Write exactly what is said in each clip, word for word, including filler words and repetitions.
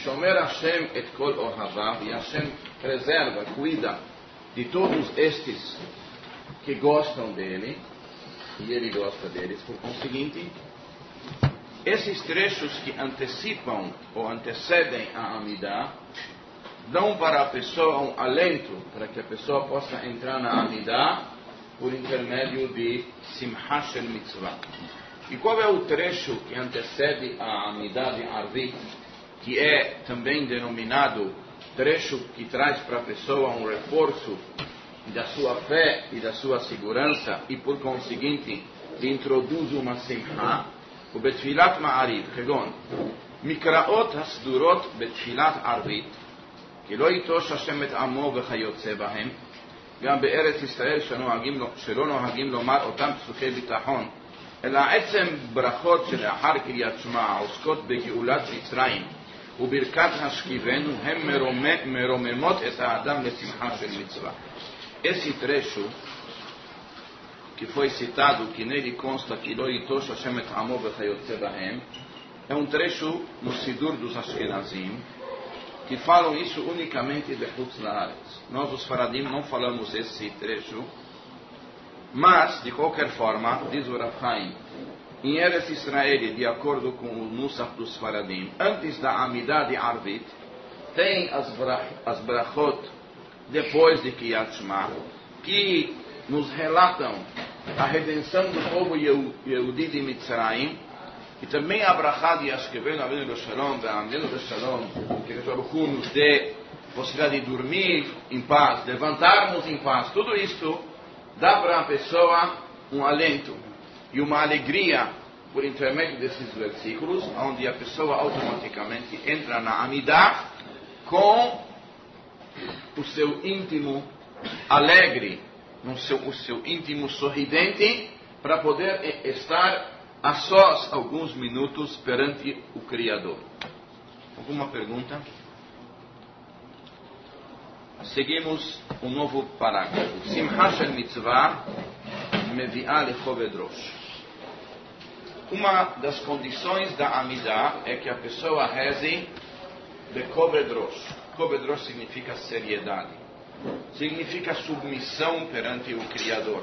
Shomer Hashem et kol ohavav, e Hashem preserva, cuida de todos estes que gostam dele, e ele gosta deles. Por conseguinte, esses trechos que antecipam ou antecedem a Amidah dão para a pessoa um alento para que a pessoa possa entrar na Amidah por intermédio de Simcha Shel Mitzvah. E qual é o trecho que antecede a Amidah de Arvit, que é também denominado trecho que traz para a pessoa um reforço da sua fé e da sua segurança, e por conseguinte introduz uma Simcha? O Betfilat Ma'ariv, כגון מקראות הסדורות בתפילת ערבית, כי לא יטוש השם את עמו וכיוצא בהם, גם בארץ ישראל שלא נוהגים לומר אותם פסוקי ביטחון, אלא עצם ברכות שלאחר קריאת שמע העוסקות בגאולת מצרים וברכת השכיבנו הם מרוממות את האדם לשמחה של מצווה. Esse trecho que foi citado, que nele consta que Lo yitosh Hashem et amo v'chayotze bahem, é um trecho no Sidur dos Ashkenazim, que falam isso unicamente de Chutz La'aretz. Nós, os Faradim, não falamos esse trecho, mas, de qualquer forma, diz o Rav Chaim, em Eretz Israel, de acordo com o Nusach dos Faradim, antes da Amidah de Arvit, tem as, brach, as brachot, depois de Kriyat Shema, que nos relatam a redenção do povo Yehudi de Mitzrayim, e também a brachá de Ashkevenu Avinu Shalom, Avinu Shalom, que o Baruch nos dê possibilidade de dormir em paz, levantarmos em paz. Tudo isto dá para a pessoa um alento e uma alegria por intermédio desses versículos, onde a pessoa automaticamente entra na Amidah com o seu íntimo alegre, no seu, o seu íntimo sorridente, para poder estar a sós alguns minutos perante o Criador. Alguma pergunta? Seguimos um novo parágrafo. Simcha Shel Mitzvah mevi'ah lechoved rosh. Uma das condições da Amidah é que a pessoa reze lechoved rosh. Lechoved rosh significa seriedade. Significa submissão perante o Criador.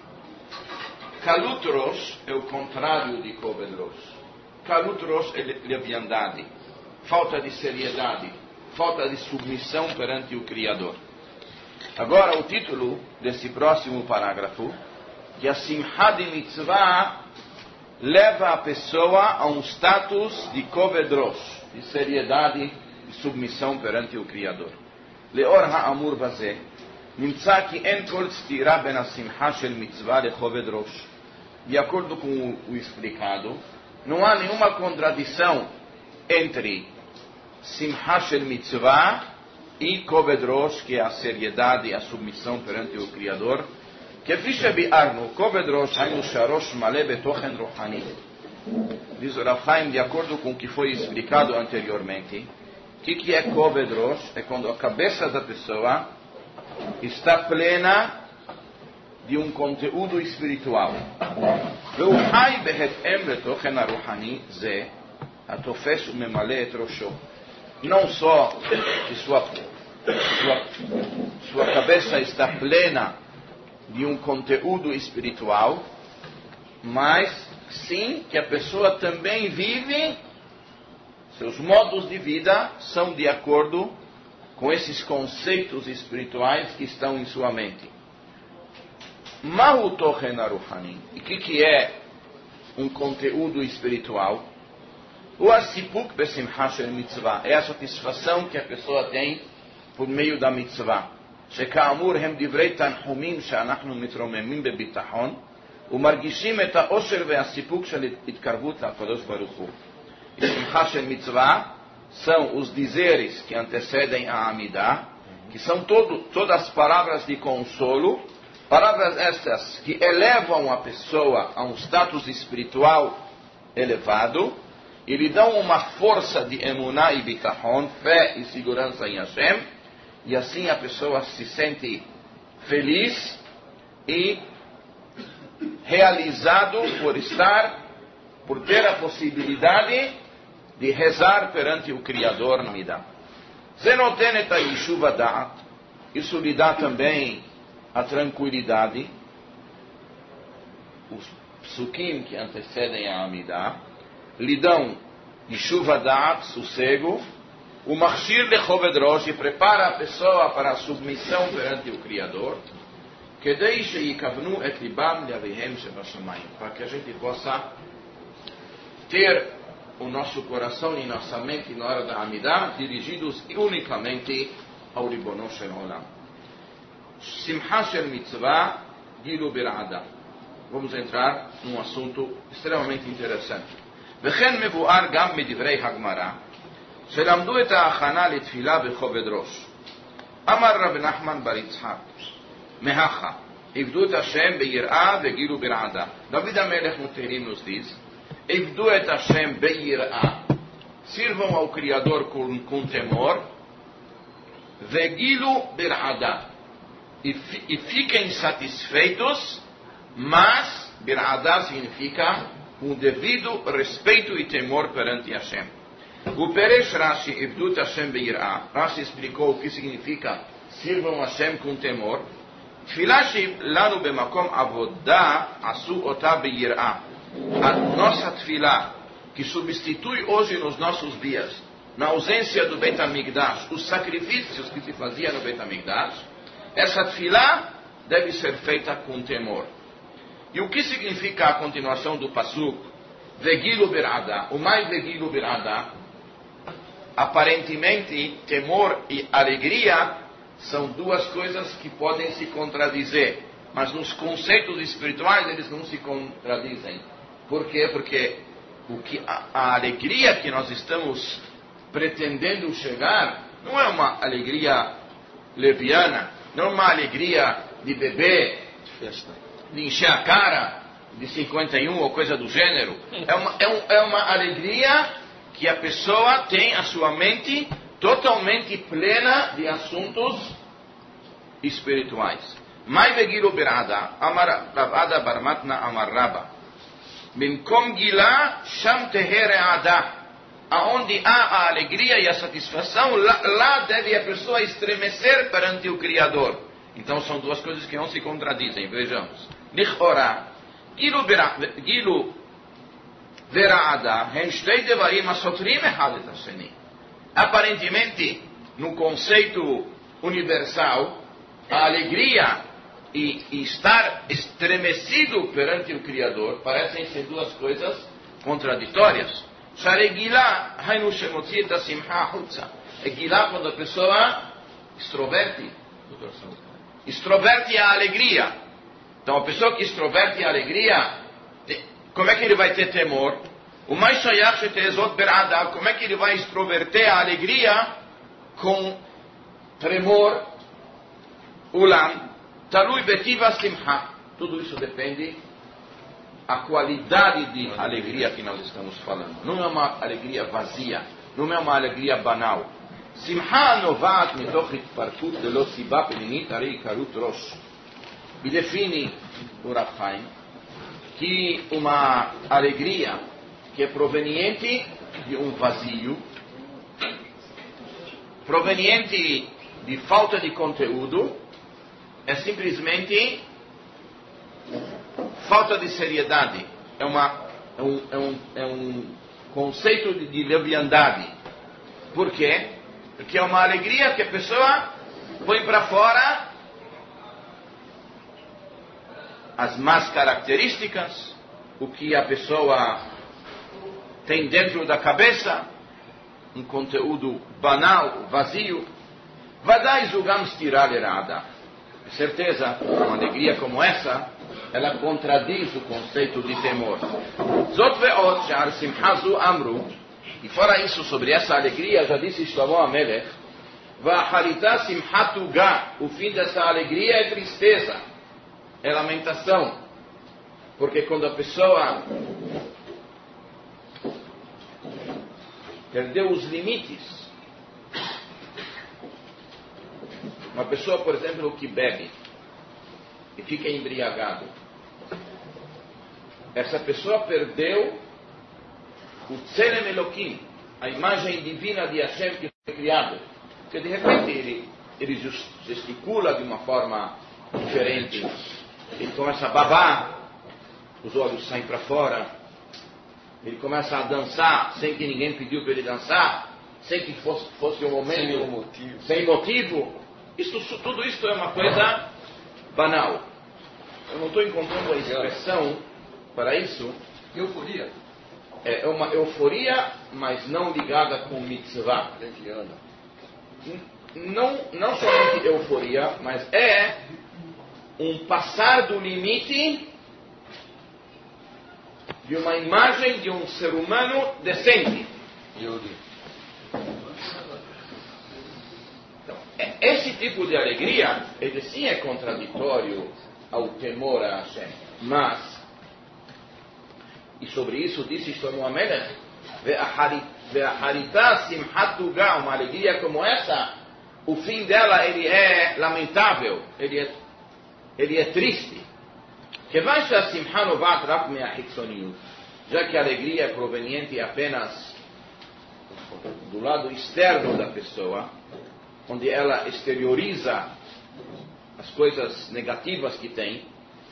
Kalut rosh é o contrário de Koved rosh. Kalut rosh é leviandade, falta de seriedade, falta de submissão perante o Criador. Agora o título desse próximo parágrafo, que a Simcha de Mitzvah leva a pessoa a um status de Koved rosh, de seriedade e submissão perante o Criador. לאור האמור בזה, נמצא כי אין כל סתירה בין השמחה של מצווה לכובד ראש. De acordo com o explicado, não há nenhuma contradição entre Simcha Shel Mitzvah e Koved Rosh, que é a seriedade e a submissão perante o Criador. כפי שביארנו, כובד ראש היינו שהראש מלא בתוכן רוחני. Diz o Rav Chaim, de acordo com o que foi explicado anteriormente, o que, que é Koved Rosh? É quando a cabeça da pessoa está plena de um conteúdo espiritual. והוא חי בהתאם לתוכן הרוחני זה, התופס וממלא את ראשו. Não só que sua, sua, sua cabeça está plena de um conteúdo espiritual, mas sim que a pessoa também vive, seus modos de vida são de acordo com esses conceitos espirituais que estão em sua mente. Mahu tochen aruhani. E o que, que é um conteúdo espiritual? O asipuk besimcha shel mitzvah. É a satisfação que a pessoa tem por meio da mitzvah. שכאמור הם דברי תנחומים שאנחנו מתרוממים בביטחון ומרגישים את האושר והסיפוק של התקרבות לקדוש ברוך הוא. שמחה של מצווה são os dizeres que antecedem a Amidah, que são todo, todas as palavras de consolo, palavras estas que elevam a pessoa a um status espiritual elevado e lhe dão uma força de emuná e bitachon, fé e segurança em Hashem. E assim a pessoa se sente feliz e realizado por estar, por ter a possibilidade de rezar perante o Criador na Amidah. Zenotenet Yeshuva Da'at, isso lhe dá também a tranquilidade. Os psukim que antecedem a Amidah lhe dão Yeshuva Da'at, sossego. O Machshir Lechoved Rosh prepara a pessoa para a submissão perante o Criador. Kedei sheikavnu et libam leavihem shebashamayim, para que a gente possa ter o nosso coração e nossa mente na hora da Amidah dirigidos unicamente ao Ribono Shel Olam. Simcha Shel Mitzvah Gilu Bir'ada. Vamos entrar num assunto extremamente interessante. Vechen mevuar gam medivrei Hagmara שלמדו את ההכנה לתפילה בכובד ראש. אמר רב נחמן בר יצחק, מהכה, עבדו את השם ביראה וגילו ברעדה. דוד המלך no Tehillim nos diz, עבדו את השם ביראה, sirvam ao Criador com, com temor, וגילו ברעדה, e, e fiquem satisfeitos, mas ברעדה significa um devido respeito e temor perante Hashem. O Peresh Rashi, Ivdut Hashem Beir'ah, Rashi explicou o que significa sirvam Hashem com temor. Tfilashi lanu bemakom avodah asu otah beir'ah. A nossa tefilá, que substitui hoje nos nossos dias, na ausência do Beit HaMikdash, os sacrifícios que se fazia no Beit HaMikdash, essa tefilá deve ser feita com temor. E o que significa a continuação do pasuk? Vegilu ber'ada. O mais vegilu ber'ada, aparentemente, temor e alegria são duas coisas que podem se contradizer, mas nos conceitos espirituais eles não se contradizem. Por quê? Porque o que, a, a alegria que nós estamos pretendendo chegar não é uma alegria leviana, não é uma alegria de beber, de encher a cara, de cinquenta e um ou coisa do gênero. É uma, é um, é uma alegria que a pessoa tem a sua mente totalmente plena de assuntos espirituais. Mai vegilu berada, amar Rabada barmatna amar Rabba. Bimkom gila sham tehere ada. Aonde há a alegria e a satisfação, lá, lá deve a pessoa estremecer perante o Criador. Então são duas coisas que não se contradizem. Vejamos. Lichora, gilu berada, gilu Verada, aparentemente, no conceito universal, a alegria e, e estar estremecido perante o Criador parecem ser duas coisas contraditórias. É Gilá quando a pessoa extroverte, extroverte a alegria. Então, a pessoa que extroverte a alegria, como é que ele vai ter temor? O mais shayach shetezot berada, como é que ele vai extroverter a alegria com tremor? Ulam, talui betiva simcha. Tudo isso depende da qualidade de alegria que nós estamos falando. Não é uma alegria vazia, não é uma alegria banal. Simcha novat mitoch hitparkut lelo siba pelinit arei karut rosh. E define o Rav Chaim que uma alegria que é proveniente de um vazio, proveniente de falta de conteúdo, é simplesmente falta de seriedade. É, uma, é, um, é, um, é um conceito de, de leviandade. Por quê? Porque é uma alegria que a pessoa põe para fora as más características, o que a pessoa tem dentro da cabeça, um conteúdo banal, vazio. Vadai zugam stirar errada. Com certeza, uma alegria como essa, ela contradiz o conceito de temor. Zot ve'ot she'ar simchazu amru, e fora isso, sobre essa alegria, já disse Shlomo HaMelech, va'acharita simchatu ga, o fim dessa alegria é tristeza, é lamentação. Porque quando a pessoa perdeu os limites, uma pessoa, por exemplo, que bebe e fica embriagado, essa pessoa perdeu o Tselem Eloquim, a imagem divina de Hashem que foi criado. Porque de repente ele, ele gesticula de uma forma diferente. Ele começa a babar, os olhos saem para fora. Ele começa a dançar sem que ninguém pediu para ele dançar, sem que fosse, fosse um momento, sem motivo. Sem motivo. Isso, tudo isso é uma coisa banal. Eu não estou encontrando a expressão para isso. Euforia. É uma euforia, mas não ligada com mitzvah. Não, não somente euforia, mas é um passar do limite de uma imagem de um ser humano decente. Então, esse tipo de alegria, ele sim é contraditório ao temor a Hashem. Mas, e sobre isso disse Shlomo HaMelech, Ve'aharita simchatu ga, uma alegria como essa, o fim dela ele é lamentável, ele é, ele é triste. Já que a alegria é proveniente apenas do lado externo da pessoa, onde ela exterioriza as coisas negativas que tem,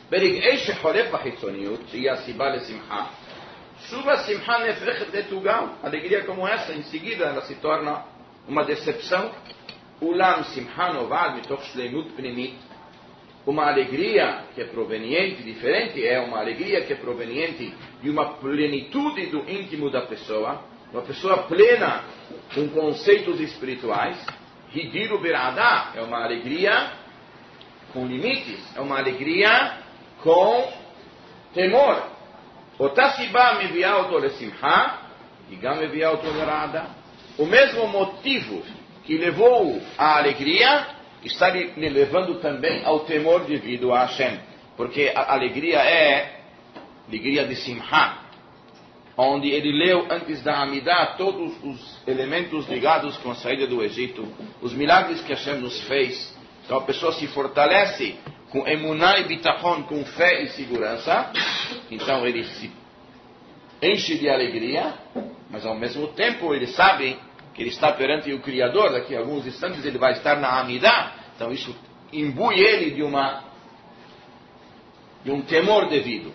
alegria como essa, em seguida ela se torna uma decepção. Ulam simcha novad mitoch shleimut pnimit. Uma alegria que é proveniente, diferente, é uma alegria que é proveniente de uma plenitude do íntimo da pessoa, uma pessoa plena com conceitos espirituais. Hidiru bir'adá é uma alegria com limites, é uma alegria com temor. Otasiba mevia auto lesimcha, e gam mevia auto lerada. O mesmo motivo que levou à alegria está lhe levando também ao temor devido a Hashem. Porque a alegria é alegria de Simcha, onde ele leu antes da Amidah todos os elementos ligados com a saída do Egito, os milagres que Hashem nos fez. Então a pessoa se fortalece com emuná e bitachon, com fé e segurança. Então ele se enche de alegria, mas ao mesmo tempo ele sabe que ele está perante o Criador. Daqui a alguns instantes ele vai estar na Amidah. Então isso imbui ele de uma de um temor devido.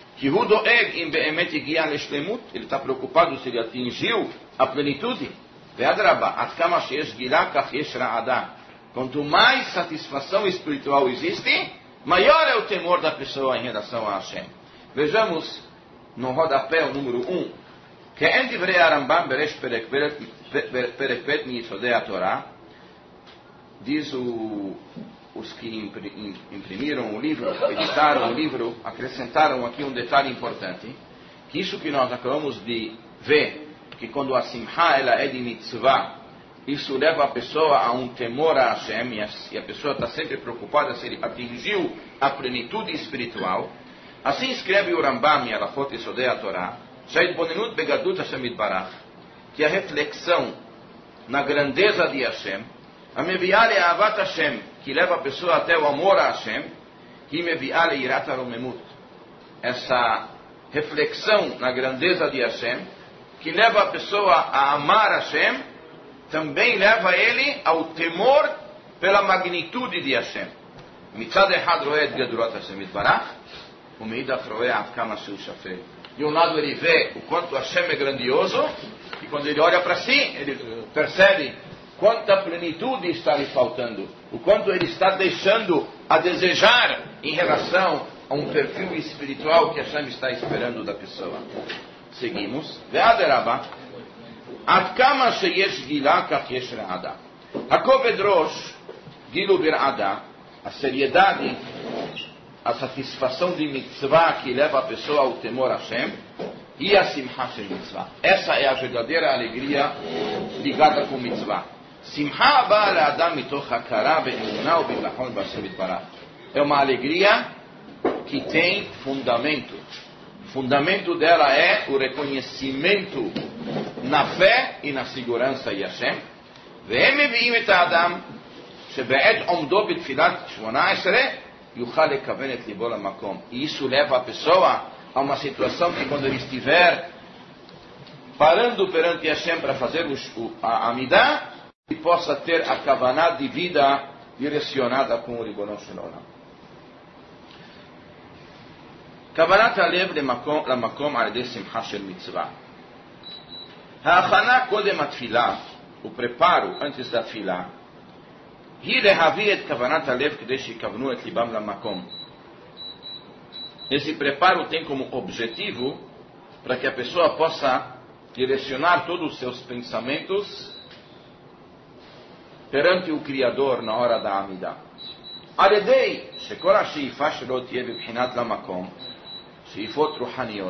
Ele está preocupado se ele atingiu a plenitude. Quanto mais satisfação espiritual existe, maior é o temor da pessoa em relação a Hashem. Vejamos no rodapé o número um. כעין דברי הרמב"ם בראש פרק ב' מיסודי התורה, diz o, os que imprimiram o livro, editaram o livro, acrescentaram aqui um detalhe importante, que isso que nós acabamos de ver, que quando a simcha ela é de mitzvah, isso leva a pessoa a um temor a Hashem, e a, e a pessoa está sempre preocupada se ele atingiu a plenitude espiritual. Assim escreve o Rambam em Alachot Yesodei HaTorah, שההתבוננות בגדלות השם יתברך, que a reflexão na grandeza de Hashem, המביאה לאהבת Hashem, que leva a pessoa até o amor a Hashem, היא מביאה ליראת הרוממות. Essa reflexão na grandeza de Hashem, que leva a pessoa a amar Hashem, também leva ele ao temor pela magnitude de Hashem. מצד אחד רואה את גדולת השם יתברך, ומאידך רואה עד כמה שהוא שפל. De um lado ele vê o quanto Hashem é grandioso, e quando ele olha para si, ele percebe quanta plenitude está lhe faltando, o quanto ele está deixando a desejar em relação a um perfil espiritual que Hashem está esperando da pessoa. Seguimos. Ve'aderaba, ad kama sheyesh gila kach yesh re'ada. Hakoved rosh gilu bir'ada, a seriedade, a satisfação de mitzvah que leva a pessoa ao temor a Hashem, e a simcha shel mitzvah. Essa é a verdadeira alegria ligada com mitzvah. Simcha ba le'adam mitoch hakara ve'emunah u'bitachon b'Hashem yitbarach. É uma alegria que tem fundamento. O fundamento dela é o reconhecimento na fé e na segurança em Hashem. Ve'em mevi'im et ha'adam shebe'et omdo b'tfilat shmona esrei e isso leva a pessoa a uma situação que quando ele estiver parando perante Hashem para fazer o, a Amidah, e possa ter a Kavanah de vida direcionada com o Ribono Shel Olam. Kavanat halev lamakom al yedei simcha shel mitzvah. Ha'achana kodem atfilah, o preparo antes da tefilá, hi lehavi et kavanat halev kedei sheyikavnu et libam lamakom. Esse preparo tem como objetivo para que a pessoa possa direcionar todos os seus pensamentos perante o Criador na hora da Amidah. Aledei, shekol ha'she'ifa shelo tiyeh bebchinat lamakom, she'ifot ruhaniot,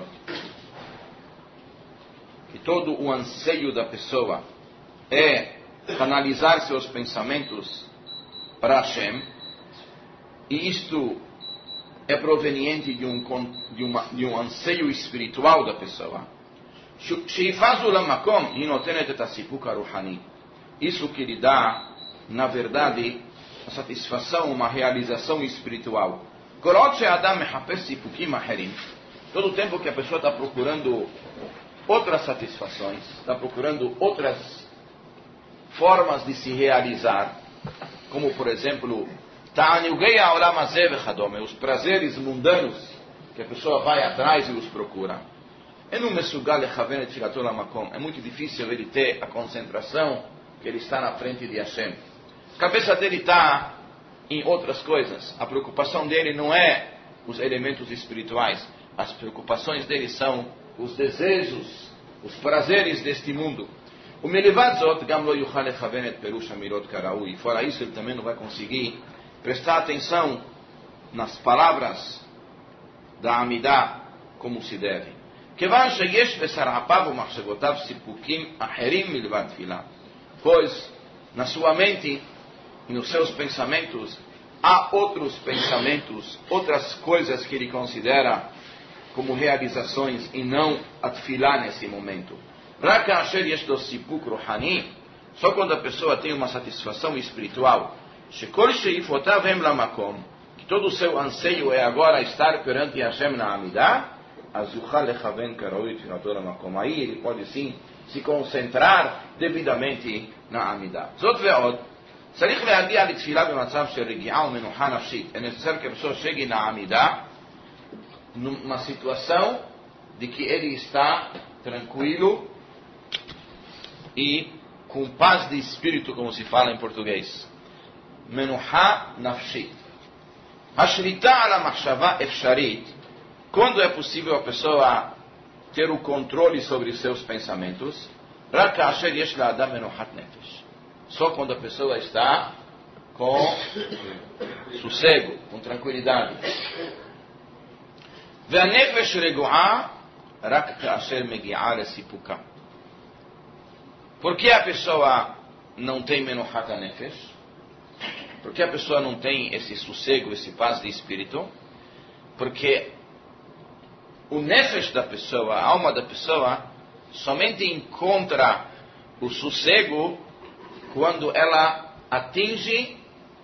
que todo o anseio da pessoa é canalizar seus pensamentos para Hashem, e isto é proveniente de um, de, uma, de um anseio espiritual da pessoa. She'ifazu lamakom inotenet et hasipuk haruhani. Isso que lhe dá, na verdade, a satisfação, uma realização espiritual. Todo o tempo que a pessoa está procurando outras satisfações, está procurando outras formas de se realizar, como por exemplo, os prazeres mundanos que a pessoa vai atrás e os procura. É muito difícil ele ter a concentração que ele está na frente de Hashem. A cabeça dele está em outras coisas. A preocupação dele não é os elementos espirituais. As preocupações dele são os desejos, os prazeres deste mundo. O Melivadzot gam lo yuchal lechaven et perush hamirot karaui. Fora isso, ele também não vai conseguir prestar atenção nas palavras da Amidah como se deve. Kevan sheyesh besarapav umachshevotav sipukim acherim milvad tfilah. Pois na sua mente e nos seus pensamentos há outros pensamentos, outras coisas que ele considera como realizações e não a tefilá nesse momento. Só quando a pessoa tem uma satisfação espiritual, que todo o seu anseio é agora estar perante Hashem na Amidah, aí ele pode sim se concentrar devidamente na Amidah. Zot ve'od, צריך להגיע לתפילה במצב של רגיעה ומנוחה נפשית. É necessário que a pessoa chegue na Amidah numa situação de que ele está tranquilo e com paz de espírito, como se fala em português. Menuha nafshit. Hashrita ala machshava efsharit. Quando é possível a pessoa ter o controle sobre seus pensamentos? Rak asher yesh la'adam menuhat nefesh. Só quando a pessoa está com sossego, com tranquilidade. והנפש רגועה רק כאשר מגיעה לסיפוקה. Por que a pessoa não tem menuhat nefesh? Por que a pessoa não tem esse sossego, esse paz de espírito? Porque o nefesh da pessoa, a alma da pessoa, somente encontra o sossego quando ela atinge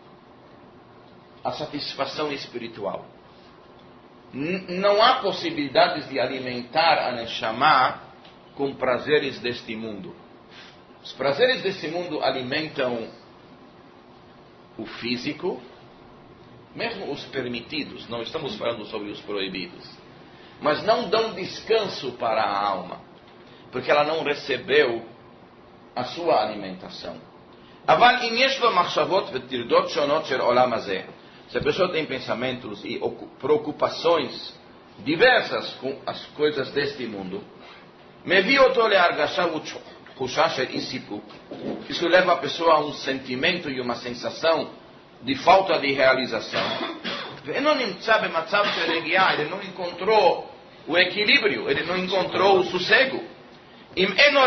a satisfação espiritual. N- não há possibilidades de alimentar a Neshama com prazeres deste mundo. Os prazeres deste mundo alimentam o físico, mesmo os permitidos, não estamos falando sobre os proibidos, mas não dão descanso para a alma, porque ela não recebeu a sua alimentação. אבל אם יש לו מחשבות וטרדות שונות של עולם הזה, se a pessoa tem pensamentos e preocupações diversas com as coisas deste mundo, מביא אותו להרגשה ותחושה של אי סיפוק. Isso leva a pessoa a um sentimento e uma sensação de falta de realização. ואינו נמצא במצב של רגיעה, ele não encontrou o equilíbrio, ele não encontrou o sossego. Se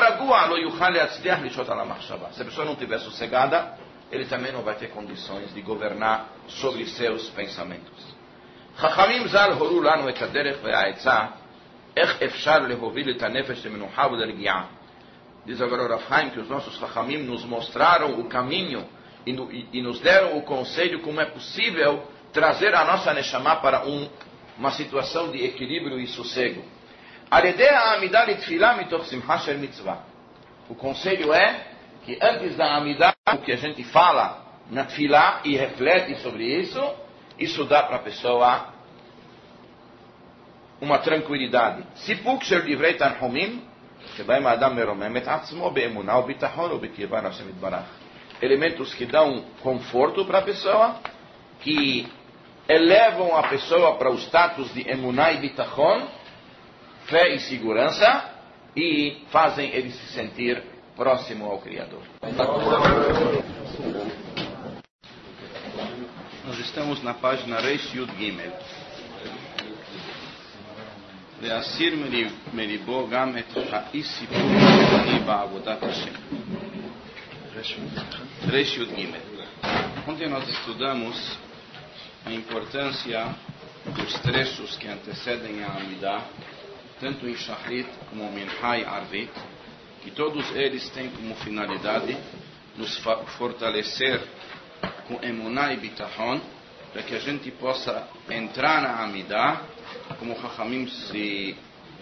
a pessoa não estiver sossegada, ele também não vai ter condições de governar sobre seus pensamentos. חכמים ז"ל הורו לנו את הדרך והעצה איך אפשר להוביל את הנפש למנוחה ולרגיעה. Diz agora o Rav Chaim que os nossos Chachamim nos mostraram o caminho e, no, e, e nos deram o conselho como é possível trazer a nossa Neshama para um, uma situação de equilíbrio e sossego. O conselho é que antes da Amidah, o que a gente fala na Tfilah e reflete sobre isso, isso dá para a pessoa uma tranquilidade. Sipuk shel divrei tanhumim, שבהם האדם מרומם את עצמו באמונה וביטחון ובקרבה להשם יתברך. Elementos que dão conforto para a pessoa, que elevam a pessoa para o status de emuná e bitachon, fé e segurança, e fazem ele se sentir próximo ao Criador. Nós estamos na página Reish Yud Gimel. להסיר מליבו גם את האי-סיפוק הרוחני בעבודת השם. Reish Yud Gimel. Ontem nós estudamos a importância dos trechos que antecedem a Amidah, tanto em Shachrit como em Minha e Arvit, que todos eles têm como finalidade nos fortalecer com emuná e bitachon, para que a gente possa entrar na Amidah, como Chachamim se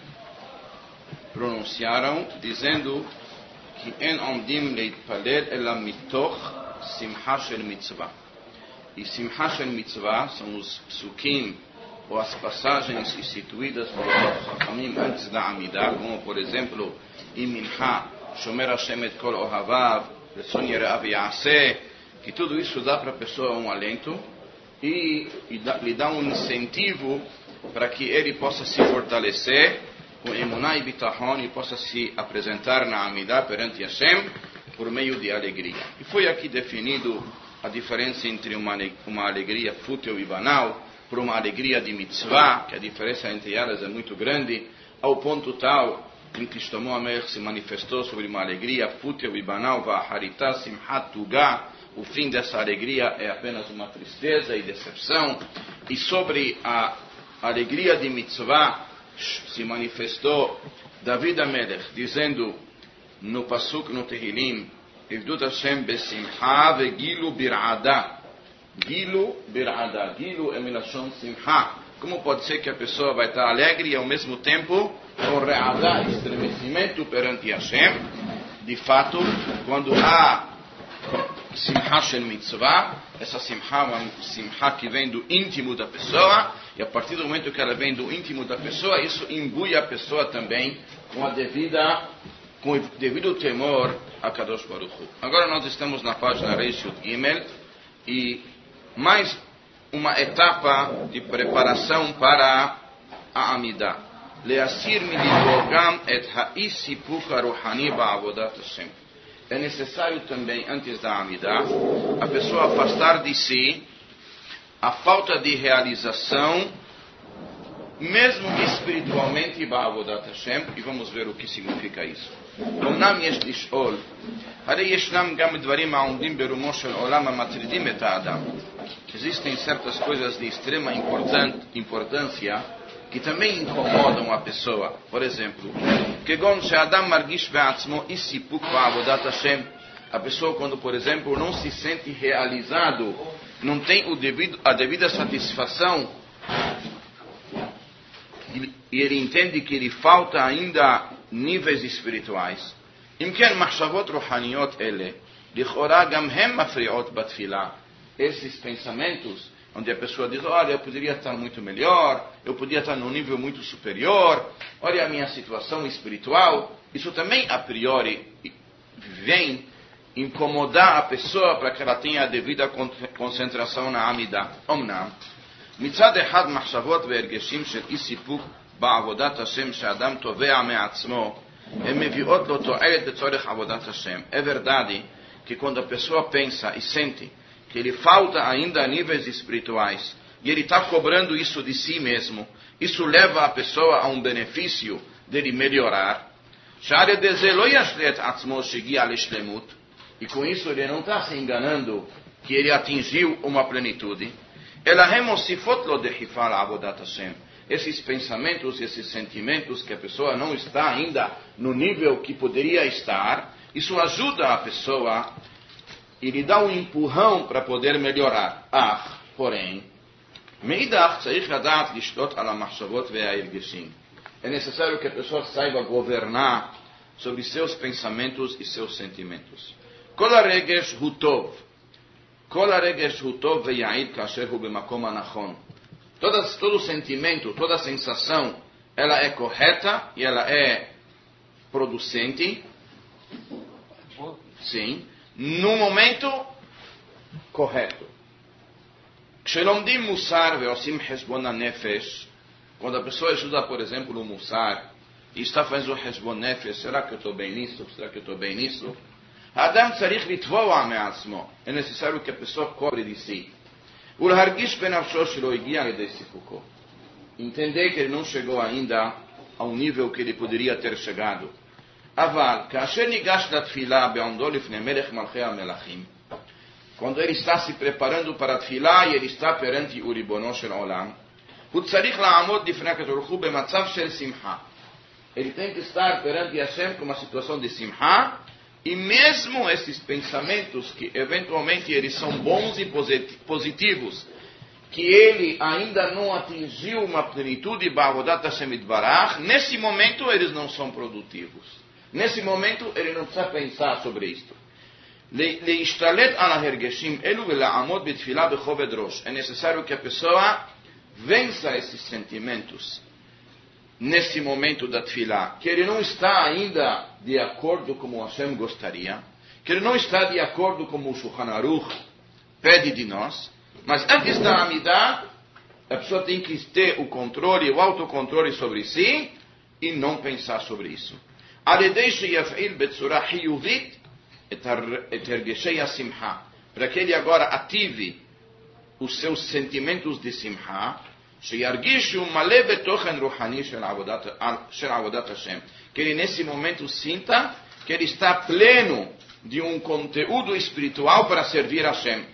pronunciaram, dizendo que en omdim leitpalel ela mitoch simcha shel mitzvah. E simcha shel mitzvah são os psukim, ou as passagens instituídas por Chachamim antes da Amidah, como por exemplo, em Minha, shomer Hashem et kol ohavav, retzon yereav ya'aseh, que tudo isso dá para a pessoa um alento e, e dá, lhe dá um incentivo para que ele possa se fortalecer com emuná e bitachon e possa se apresentar na Amidah perante Hashem por meio de alegria. E foi aqui definido a diferença entre uma, uma alegria fútil e banal por uma alegria de mitzvah, que a diferença entre elas é muito grande, ao ponto tal em que Shlomo HaMelech se manifestou sobre uma alegria fútil e banal, va'harita simchat tugah, o fim dessa alegria é apenas uma tristeza e decepção, e sobre a A alegria de mitzvah se manifestou David HaMelech, dizendo no Pasuk no Tehillim, Ivdut Hashem besimcha vegilu bir'ada. Gilu bir'ada. Gilu é milashon simcha. Como pode ser que a pessoa vai estar alegre e ao mesmo tempo com re'ada, estremecimento perante Hashem? De fato, quando há simcha shel mitzvah, essa simcha é uma simcha que vem do íntimo da pessoa, e a partir do momento que ela vem do íntimo da pessoa, isso imbui a pessoa também com a devida, com o devido temor a Kadosh Baruch Hu. Agora nós estamos na página Reish Yud Gimel, e mais uma etapa de preparação para a Amidah. Leasir milibogam et ha'isipuk haruhani ba'avodat Hashem. É necessário também, antes da Amidah, a pessoa afastar de si a falta de realização, mesmo espiritualmente, ba'avodat Hashem, e vamos ver o que significa isso. אומנם יש לשאול, הרי ישנם גם דברים העומדים ברומו של עולם המטרידים את האדם. Existem certas coisas de extrema importância que também incomodam a pessoa. Por exemplo, כגון שאדם מרגיש בעצמו אי סיפוק בעבודת השם. A pessoa, quando, por exemplo, não se sente realizado, não tem o devido, a devida satisfação, e ele entende que lhe falta ainda níveis espirituais. אם כן, מחשבות רוחניות אלה, לכאורה גם הם מפריעות בתפילה. Esses pensamentos, onde a pessoa diz, olha, eu poderia estar muito melhor, eu poderia estar num nível muito superior, olha a minha situação espiritual, isso também a priori vem incomodar a pessoa para que ela tenha a devida concentração na Amidah. אומנם, מצד אחד מחשבות והרגשים של אי סיפוק בעבודת השם שאדם תובע מעצמו, הן מביאות לו תועלת בצורך עבודת השם. É verdade que quando a pessoa pensa e sente que ele falta ainda níveis espirituais, e ele está cobrando isso de si mesmo, isso leva a pessoa a um benefício dele melhorar. E com isso ele não está se enganando que ele atingiu uma plenitude. Esses pensamentos, esses sentimentos que a pessoa não está ainda no nível que poderia estar, isso ajuda a pessoa e lhe dá um empurrão para poder melhorar. Ah, porém, מאידך צריך לדעת לשלוט על המחשבות וההרגשים. é necessário que a pessoa saiba governar sobre seus pensamentos e seus sentimentos. Kol haregesh hu tov. Kol haregesh hu tov ve'ya'id kasher hu b'makom anachon. Todo sentimento, toda sensação, ela é correta e ela é producente. Sim. No momento correto. Kshelomdim musar ve'osim heshbon hanefesh. Quando a pessoa estuda, por exemplo, o musar, e está fazendo o heshbon nefesh, será que eu estou bem nisso? Será que eu estou bem nisso? Adam tzarich litvoa me'atzmo. É necessário que a pessoa cobre de si. Ulhargish benafsho shelo higia lidei sifuko. Entender que ele não chegou ainda ao nível que ele poderia ter chegado. Aval, kasher nigash latfilah be'ondo lifnei melech malchei hamelachim. Quando ele está se preparando para a tefilá e ele está perante o Ribono shel Olam, הוא צריך לעמוד לפני הקדוש ברוך הוא במצב של שמחה. Ele tem que estar perante Hashem com uma situação de simha, e mesmo esses pensamentos que eventualmente eles são bons e positivos, que ele ainda não atingiu uma plenitude ba'avodat Hashem itbarach, nesse momento eles não são produtivos. Nesse momento ele não precisa pensar sobre isto. להשתלט על ההרגשים אלו ולעמוד בתפילה בכובד ראש. É necessário que a pessoa vença esses sentimentos nesse momento da tefilá, que ele não está ainda de acordo como Hashem gostaria, que ele não está de acordo como o Shulchan Aruch pede de nós, mas antes da Amidah, a pessoa tem que ter o controle, o autocontrole sobre si e não pensar sobre isso. על-ידי שיפעיל בצורה חיובית את הרגשי השמחה, para que ele agora ative os seus sentimentos de simha, שירגישו מלא בתוכן רוחני של עבודת, של עבודת השם, que ele nesse momento sinta que ele está pleno de um conteúdo espiritual para servir a Hashem.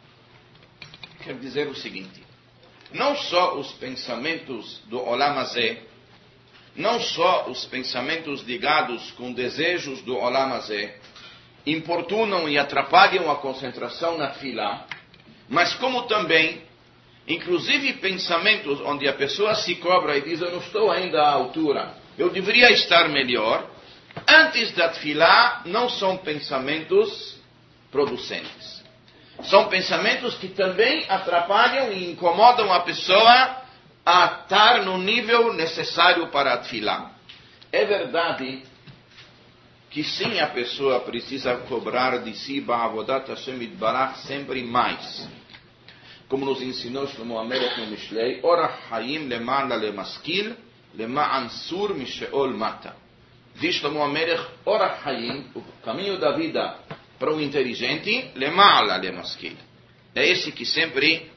Quer dizer o seguinte, não só os pensamentos do Olam Hazeh, não só os pensamentos ligados com desejos do Olam Hazeh, importunam e atrapalham a concentração na tefilá, mas como também, inclusive pensamentos onde a pessoa se cobra e diz, eu não estou ainda à altura, eu deveria estar melhor, antes da tefilá não são pensamentos producentes. São pensamentos que também atrapalham e incomodam a pessoa a estar no nível necessário para a tefilá. É verdade que sim, a pessoa precisa cobrar de si ba'avodat Hashem itbarach sempre mais. Como nos ensinou Shlomo HaMelech no Mishlei, Orach Hayim lema'an lemaskil, lema'an sur misheol mata. Diz Shlomo HaMelech, Orach Hayim, o caminho da vida para o inteligente, lema'an lemaskil. É esse que sempre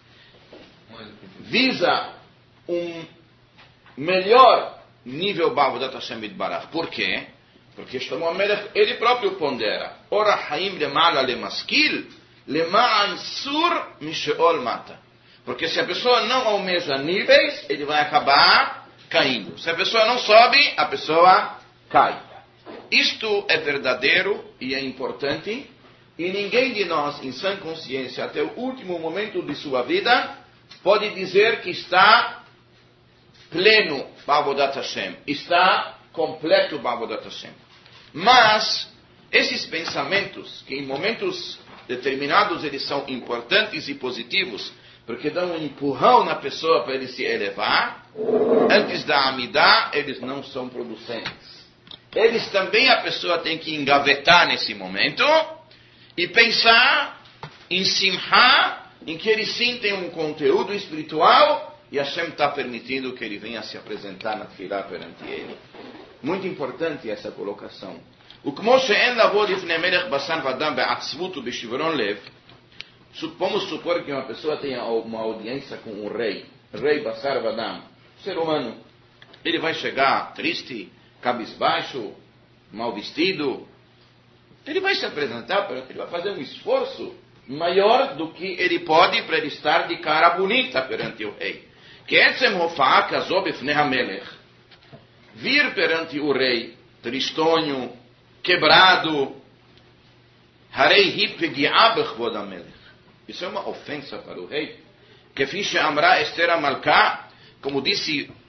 visa um melhor nível ba'avodat Hashem itbarach. Por quê? Porque Shlomo HaMelech, ele próprio pondera. Orach Hayim lema'an lemaskil, lema'an sur misheol mata. Porque se a pessoa não almeja níveis, ele vai acabar caindo. Se a pessoa não sobe, a pessoa cai. Isto é verdadeiro e é importante. E ninguém de nós, em sã consciência, até o último momento de sua vida, pode dizer que está pleno ba'avodat Hashem. Está completo ba'avodat Hashem. Mas, esses pensamentos, que em momentos determinados eles são importantes e positivos, porque dão um empurrão na pessoa para ele se elevar, antes da Amidah, eles não são producentes. Eles também a pessoa tem que engavetar nesse momento e pensar em simha, em que eles sentem um conteúdo espiritual e Hashem está permitindo que ele venha se apresentar na tefilá perante ele. Muito importante essa colocação. וכמו שאין לבוא לפני מלך בשר ודם בעצבות ובשברון לב, vamos supor que uma pessoa tenha uma audiência com um rei, rei Basar Vadam, ser humano. Ele vai chegar triste, cabisbaixo, mal vestido. Ele vai se apresentar, ele vai fazer um esforço maior do que ele pode para ele estar de cara bonita perante o rei. Que etzem hofa'ah kazó bifnei hamelech, vir perante o rei, tristonho, quebrado, harei hi pegi'ah bechvod hamelech. Isso é uma ofensa para o rei. Que fiche amra Esther Amalcá, como disse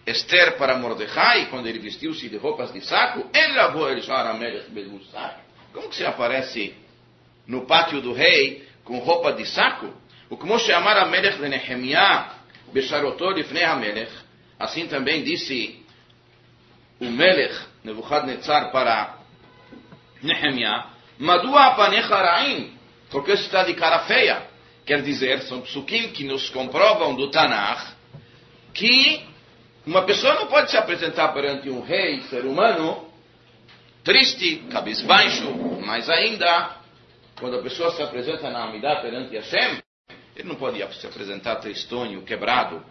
Esther para Mordecai, quando ele vestiu-se de roupas de saco, ele lavou ele Shar HaMelech Bemusar. Como que você aparece no pátio do rei com roupa de saco? O como chamar HaMelech de Nehemiah, Besharotor Lifnei HaMelech, assim também disse o Melech Nebuchadnezzar para Nehemiah, Madua Apanecha Ra'im, porque você está de cara feia. Quer dizer, são psukim que nos comprovam do Tanakh que uma pessoa não pode se apresentar perante um rei, ser humano, triste, cabisbaixo, mas ainda, quando a pessoa se apresenta na Amidah perante Hashem, ele não pode se apresentar tristonho, quebrado.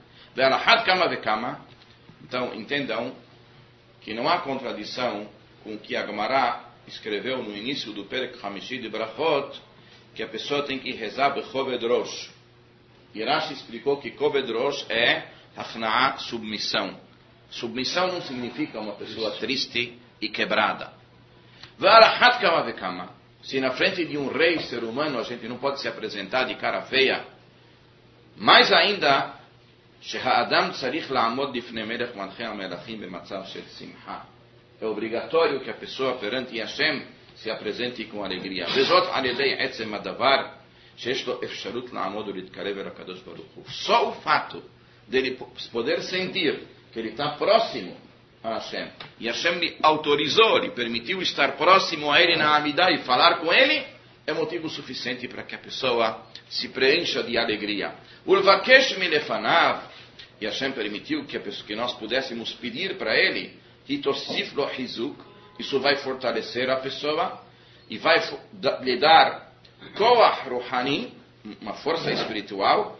Então, entendam que não há contradição com o que a Gemara escreveu no início do Perek Hamishi de Brachot, que a pessoa tem que rezar Bechoved Rosh. E Rashi explicou que Koved Rosh é Hachna'ah, submissão. Submissão não significa uma pessoa triste e quebrada. V'alahat kama vekama. Se na frente de um rei, ser humano, a gente não pode se apresentar de cara feia, mais ainda, Sheha'adam tzarich la'amod difnei melech malchei hamelachim b'matzav shel simcha. É obrigatório que a pessoa perante Hashem se apresente com alegria. Vezot alidei etzem adavar shesh lo efsharut la'amod ulitkarev el HaKadosh Baruch Hu. Só o fato dele poder sentir que ele está próximo a Hashem, e Hashem lhe autorizou, lhe permitiu estar próximo a ele na Amidah e falar com ele, é motivo suficiente para que a pessoa se preencha de alegria. Ulvakesh milefanav, e Hashem permitiu que, a pessoa, que nós pudéssemos pedir para ele, hitosif lo hizuk, isso vai fortalecer a pessoa, e vai lhe dar koach ruhani, uma força espiritual,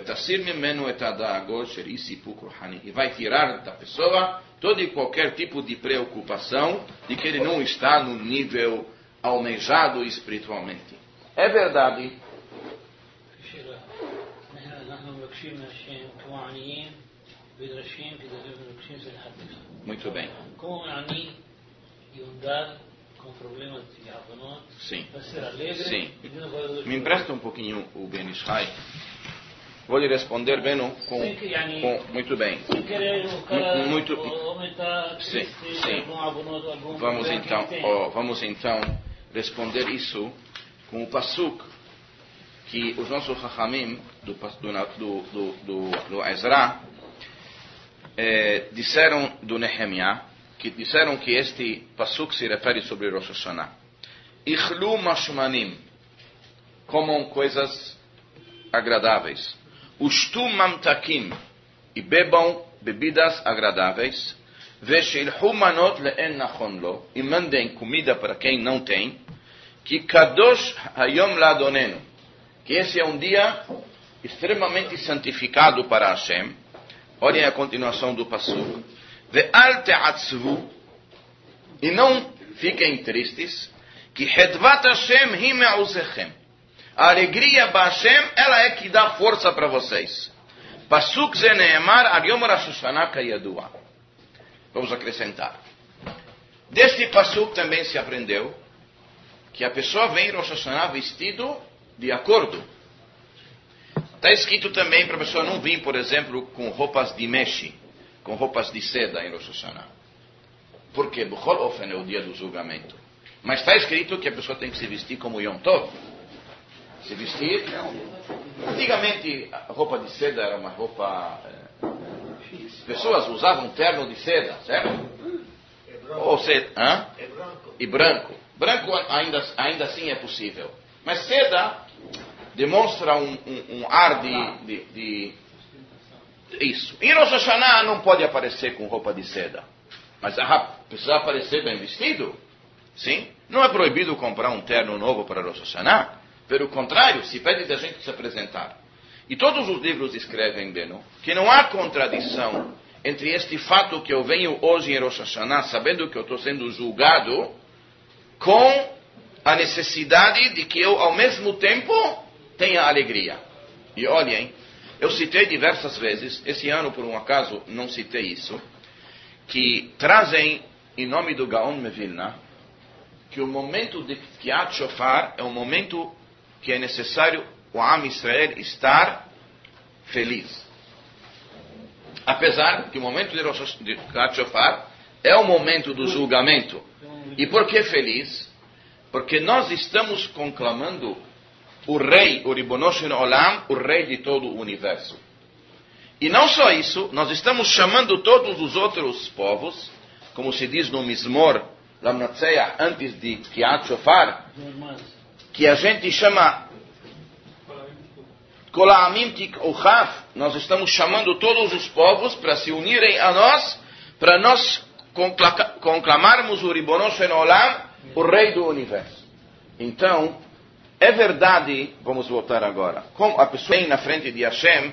e vai tirar da pessoa todo e qualquer tipo de preocupação de que ele não está no nível almejado espiritualmente. É verdade. Muito bem. Com problemas de Avanot, sim. Vai ser alegre. Sim. Me empresta um pouquinho o Ben Ishai. Vou lhe responder, Beno, com, com muito bem. Sem querer o cara muito, aumentar sim, sim. Algum Avanot, algum vamos então, oh, vamos então responder isso com o Pasuk que os nossos Chachamim do, do, do, do, do Ezra eh, disseram do Nehemiah, que disseram que este Pasuk se refere sobre Rosh Hashanah. Ichlu mashmanim, comam coisas agradáveis. Ushtu mamtakim, e bebam bebidas agradáveis. Veshilhu manot le'en nachon lo, e mandem comida para quem não tem. Que kadosh hayom ladonenu, que esse é um dia extremamente santificado para Hashem. Olhem a continuação do Pasuk. Ve'al te'atzvu, e não fiquem tristes, que hedvat Hashem hi me'uzechem. A alegria ba Hashem, ela é que dá força para vocês. Pasuk ze ne'emar al yom Rosh Hashanah kayadua. Vamos acrescentar. Deste Pasuk também se aprendeu que a pessoa vem em Rosh Hashanah vestido de acordo. Está escrito também para a pessoa não vir, por exemplo, com roupas de meshi, com roupas de seda em Rosh Hashanah. Porque B'chol Ofen é o dia do julgamento. Mas está escrito que a pessoa tem que se vestir como Yom Tov. Se vestir, não. Antigamente a roupa de seda era uma roupa... As pessoas usavam terno de seda, certo? Ou seda, hã? E branco. Branco ainda, ainda assim é possível. Mas seda demonstra um, um, um ar de... de, de isso. Em Rosh Hashanah não pode aparecer com roupa de seda. Mas ah, precisa aparecer bem vestido. Sim? Não é proibido comprar um terno novo para Rosh Hashanah. Pelo contrário, se pede da gente se apresentar. E todos os livros escrevem, Beno, que não há contradição entre este fato que eu venho hoje em Rosh Hashanah, sabendo que eu estou sendo julgado, com a necessidade de que eu, ao mesmo tempo, tenha alegria. E olhem, eu citei diversas vezes, esse ano, por um acaso, não citei isso, que trazem, em nome do Gaon Mevilna, que o momento de Tkiat Shofar é um momento que é necessário o Am Israel estar feliz. Apesar que o momento de Rosh de Kriyat Shofar é o momento do julgamento. E por que feliz? Porque nós estamos conclamando o rei, o Ribono Shel Olam, o rei de todo o universo. E não só isso, nós estamos chamando todos os outros povos, como se diz no Mizmor, Lamnatseah, antes de Kriyat Shofar, que a gente chama Kol ha'amim tik'uchav, nós estamos chamando todos os povos para se unirem a nós, para nós conclamarmos o Ribono Shel Olam, o rei do universo. Então, é verdade, vamos voltar agora, como a pessoa vem na frente de Hashem,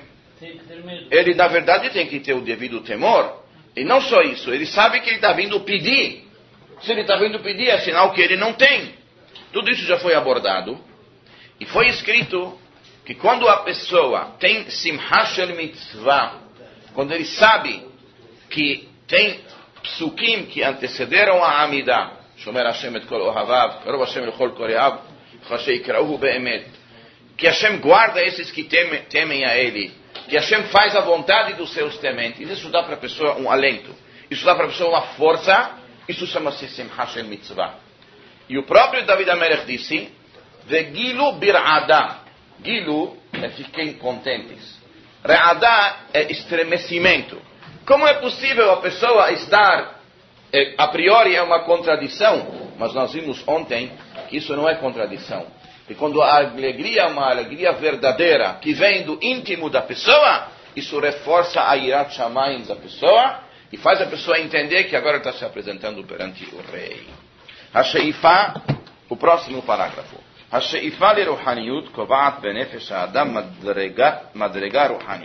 ele na verdade tem que ter o devido temor. E não só isso, ele sabe que ele está vindo pedir. Se ele está vindo pedir, é sinal que ele não tem. Tudo isso já foi abordado. E foi escrito que quando a pessoa tem Simcha Shel Mitzvah, quando ele sabe que tem psukim que antecederam a Amidah, Shomer Hashem et kol ohavav, Rov Hashem lechol koreav, Chashei Krauhu be'emet, que Hashem guarda esses que temem, temem a Ele, que Hashem faz a vontade dos seus tementes. Isso dá para a pessoa um alento, isso dá para a pessoa uma força, isso chama-se Simcha Shel Mitzvah. E o próprio David HaMelech disse, Vegilu bir'ada, Gilu é fiquem contentes, Re'ada é estremecimento. Como é possível a pessoa estar, é, a priori é uma contradição, mas nós vimos ontem que isso não é contradição. E quando a alegria é uma alegria verdadeira, que vem do íntimo da pessoa, isso reforça a Yirat Shamayim da pessoa, e faz a pessoa entender que agora está se apresentando perante o rei. Hasheifa, o próximo parágrafo. Hasheifa li Ruhaniyut kovaat benefesh ha'adam madrega ruhani.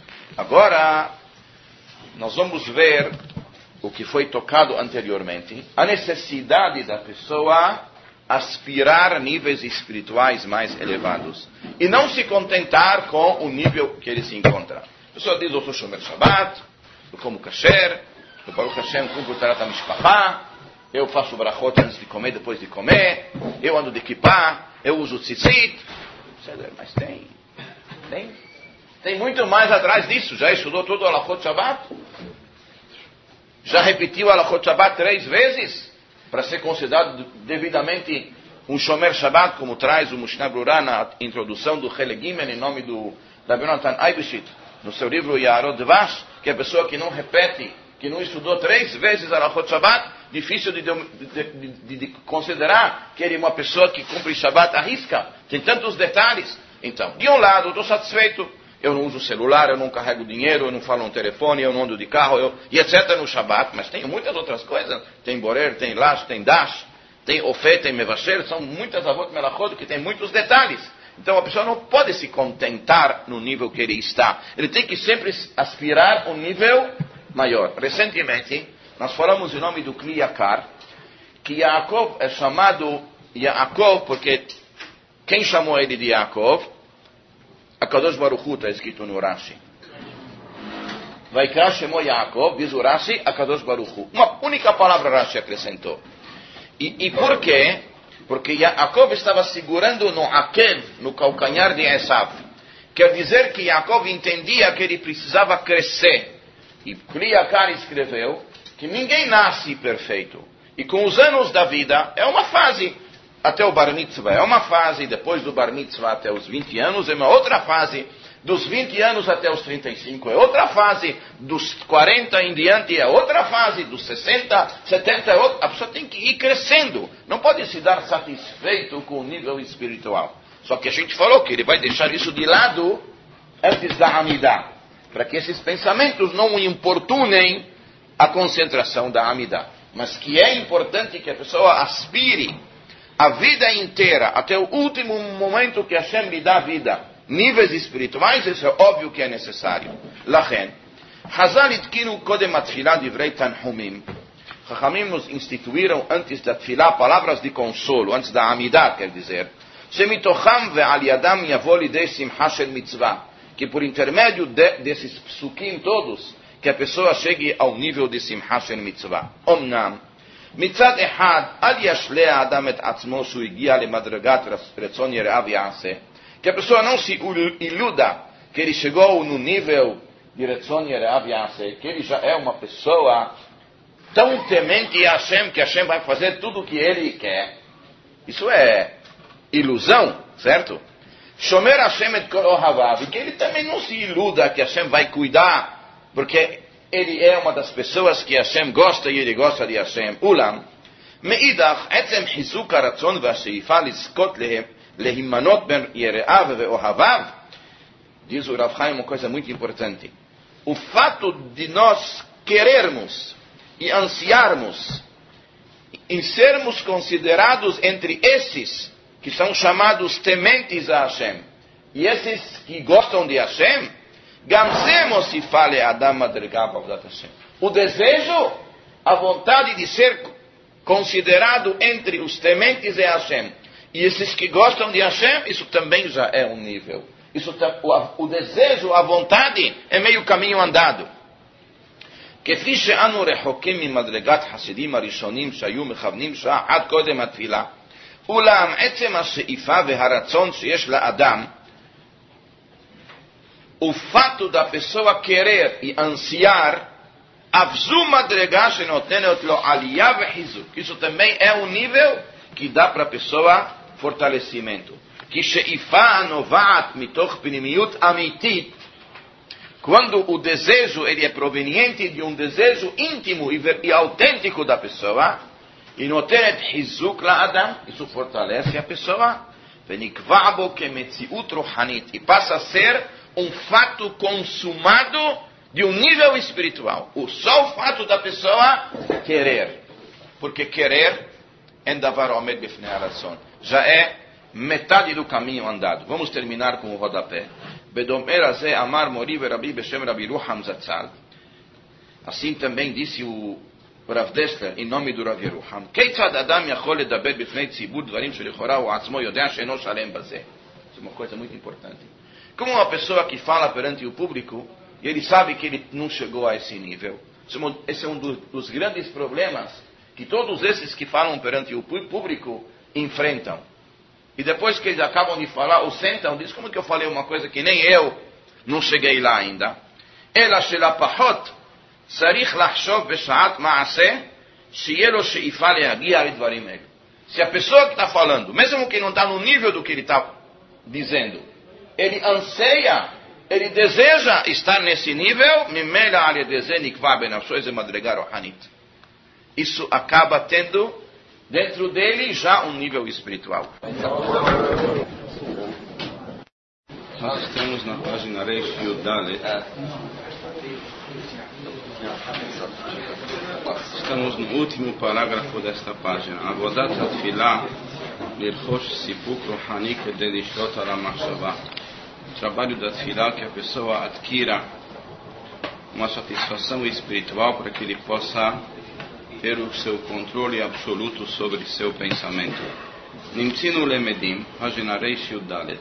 Agora, nós vamos ver o que foi tocado anteriormente, a necessidade da pessoa aspirar níveis espirituais mais elevados. E não se contentar com o nível que ele se encontra. A pessoa diz, eu sou Shomer Shabbat, eu como kasher, eu Baruch Hashem cumpro Tarat HaMishpacha, eu faço brachot antes de comer, depois de comer, eu ando de kippah, eu uso tzitzit. Mas tem, tem, tem muito mais atrás disso. Já estudou todo o Halachot Shabbat? Já repetiu o Halachot Shabbat três vezes? Para ser considerado devidamente um Shomer Shabbat, como traz o Mishnah Brura na introdução do Hele Gimel, em nome do Rabbi Natan Eibeshit, no seu livro Yarod Dvash, que é a pessoa que não repete, que não estudou três vezes a Halachot Shabbat, difícil de, de, de, de considerar que ele é uma pessoa que cumpre Shabbat à risca. Tem tantos detalhes. Então, de um lado, eu estou satisfeito. Eu não uso celular, eu não carrego dinheiro, eu não falo no telefone, eu não ando de carro, eu, e etcétera no Shabbat. Mas tem muitas outras coisas. Tem Borer, tem Lash, tem Dash, tem Ofé, tem Mevasher. São muitas avot melachot que tem muitos detalhes. Então a pessoa não pode se contentar no nível que ele está. Ele tem que sempre aspirar um nível maior. Recentemente, nós falamos em nome do Kli Yakar, que Yaakov é chamado Yaakov porque quem chamou ele de Yaakov? Akadosh Baruch Hu, está escrito no Rashi. Vaikra chamou Yaakov, diz o Rashi, Akadosh Baruch Hu. Uma única palavra Rashi acrescentou. E, e por quê? Porque Yaakov estava segurando no Akev, no calcanhar de Esav. Quer dizer que Yaakov entendia que ele precisava crescer. E Kli Yakar escreveu que ninguém nasce perfeito. E com os anos da vida, é uma fase. Até o Bar Mitzvah é uma fase, depois do Bar Mitzvah até os vinte anos é uma outra fase, dos vinte anos até os trinta e cinco é outra fase, dos quarenta em diante é outra fase, dos sessenta, setenta é outra. A pessoa tem que ir crescendo, não pode se dar satisfeito com o nível espiritual. Só que a gente falou que ele vai deixar isso de lado antes da Amidah, para que esses pensamentos não importunem a concentração da Amidah. Mas que é importante que a pessoa aspire a vida inteira, até o último momento que Hashem lhe dá vida, níveis espirituais, isso é óbvio que é necessário. Lachen, Hazal itkinu kodem atfilah divrei tanhumim. Chachamim nos instituíram antes da tefilá palavras de consolo, antes da Amidah, quer dizer, Shemitocham ve'al yadam yavol lidei simcha shel mitzvah, que por intermédio de, desses psukim todos, que a pessoa chegue ao nível de simcha shel mitzvah. Omnam, מצד אחד, אל ישלה האדם את עצמו שהוא הגיע למדרגת רצון יראה ויעשה. Que a pessoa não se iluda que ele chegou no nível de Retzon Yereav Yaseh, que ele já é uma pessoa tão temente a Hashem, que Hashem vai fazer tudo o que ele quer. Isso é ilusão, certo? Shomer Hashem et kol ohavav, que ele também não se iluda que Hashem vai cuidar, porque ele é uma das pessoas que Hashem gosta e ele gosta de Hashem. Ulam, meidach, etzem hizuk haratzon v'asheifa liskot lehimanot ben yereav ve'ohavav, diz o Rav Chaim uma coisa muito importante. O fato de nós querermos e ansiarmos em sermos considerados entre esses que são chamados tementes a Hashem e esses que gostam de Hashem, gamsemos se fale Adam madrigal para Hashem. O desejo, a vontade de ser considerado entre os tementes a Hashem e esses que gostam de Hashem, isso também já é um nível. Isso, o, o desejo, a vontade é meio caminho andado. כפי שאנו רחוקים ממדרגת חסידים הראשונים שהיו מכוונים שעה עד קודם התפילה, אולם עצם השאיפה והרצון שיש לאדם, o fato da pessoa querer e ansiar, avzu madrega shenotenet lo aliyah vehizuk. Isso também é um nível que dá para a pessoa fortalecimento. Que she'ifa anovat mitoch pnimiut amitit, quando o desejo ele é proveniente de um desejo íntimo e, e autêntico da pessoa, e notenet hizuk la adam, isso fortalece a pessoa, venikva'bo kemetziut rohanit, e passa a ser um fato consumado de um nível espiritual. O só o fato da pessoa querer, porque querer é davar omed bifnei haratzon, já é metade do caminho andado. Vamos terminar com o rodapé. Bedomer azeh amar mori verabi beshem Rabi Ruham Zatzal. Assim também disse o Rav Dessler em nome do Rav Yeruham. Keitzad adam yachol ledaber bifnei tzibur dvarim shelichora hu atzmo yodea she'eno shalem bazeh. Isso é uma coisa muito importante. Como uma pessoa que fala perante o público e ele sabe que ele não chegou a esse nível. Esse é um dos grandes problemas que todos esses que falam perante o público enfrentam. E depois que eles acabam de falar, ou sentam, diz, como que eu falei uma coisa que nem eu não cheguei lá ainda? Ela shela pachot, sarich lachshov beshaat ma'aseh, shielo she'ifa lehagia lidvarim elu. Se a pessoa que está falando, mesmo que não está no nível do que ele está dizendo, ele anseia, ele deseja estar nesse nível, mimela aliyadezeh nikva benafsho eze madrega rohanit. Isso acaba tendo dentro dele já um nível espiritual. Nós estamos na página Reish Yudalet. Estamos no último parágrafo desta página. Avodat HaTfilah lirchosh sipuk rohani kedei lishlot al hamachshava. Trabalho da Tfilah, que a pessoa adquira uma satisfação espiritual para que ele possa ter o seu controle absoluto sobre seu pensamento. Nimtzinu lemedim, página Reish Yudalet.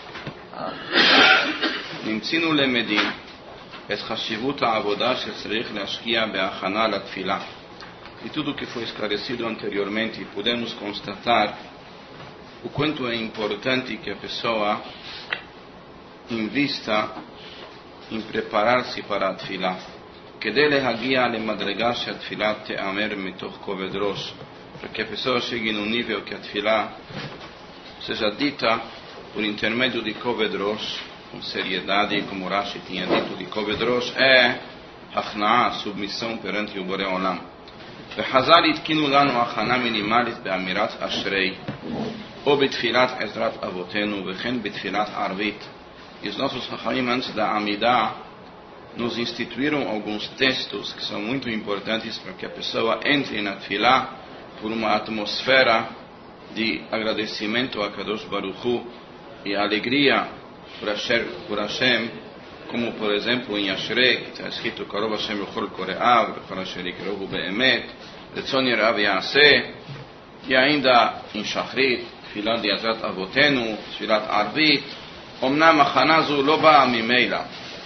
Nimtzinu lemedim et chashivut ha'avodah shetzarich leashkia be'achana latfilah. E tudo que foi esclarecido anteriormente, podemos constatar o quanto é importante que a pessoa invista em preparar-se para a Tfilah. כדי להגיע למדרגה שהתפילה תאמר מתוך כובד ראש, para que a pessoa chegue no nível que a tefilá seja dita por intermédio de koved rosh, com seriedade, como Rashi tinha dito, de koved rosh é הכנעה, submissão perante o Borei Olam. וחז"ל התקינו לנו הכנה מינימלית באמירת אשרי, ou בתפילת עזרת אבותינו, וכן בתפילת ערבית. E os nossos Chachamim, antes da Amidah, nos instituíram alguns textos que são muito importantes para que a pessoa entre na Tfilah por uma atmosfera de agradecimento a Kadosh Baruch Hu e alegria por Hashem, por Hashem, como por exemplo em Ashrei, que está escrito Karov Hashem Yochol Kore'av, Bechol Asher Yikrohu Be'emet, Retzon Yereav Yaseh, e ainda em Shachrit, Tfilah de Azrat Avotenu, Tfilat Arvit. Omnam הכנה זו לא באה ממילא.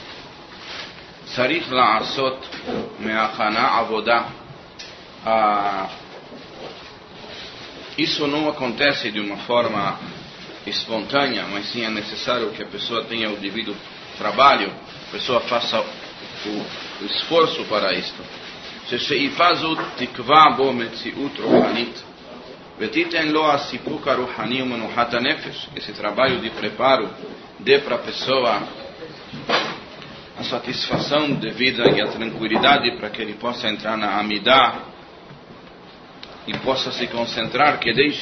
צריך לעשות מהכנה עבודה. Isso não acontece de uma forma espontânea, mas sim é necessário que a pessoa tenha o devido trabalho, a pessoa faça o, o esforço para isto. ששאיפה זו תקבע בו מציאות רוחנית ותיתן לו הסיפוק הרוחני ומנוחת הנפש. Esse trabalho de preparo dê para a pessoa a satisfação devida e a tranquilidade para que ele possa entrar na Amidah e possa se concentrar,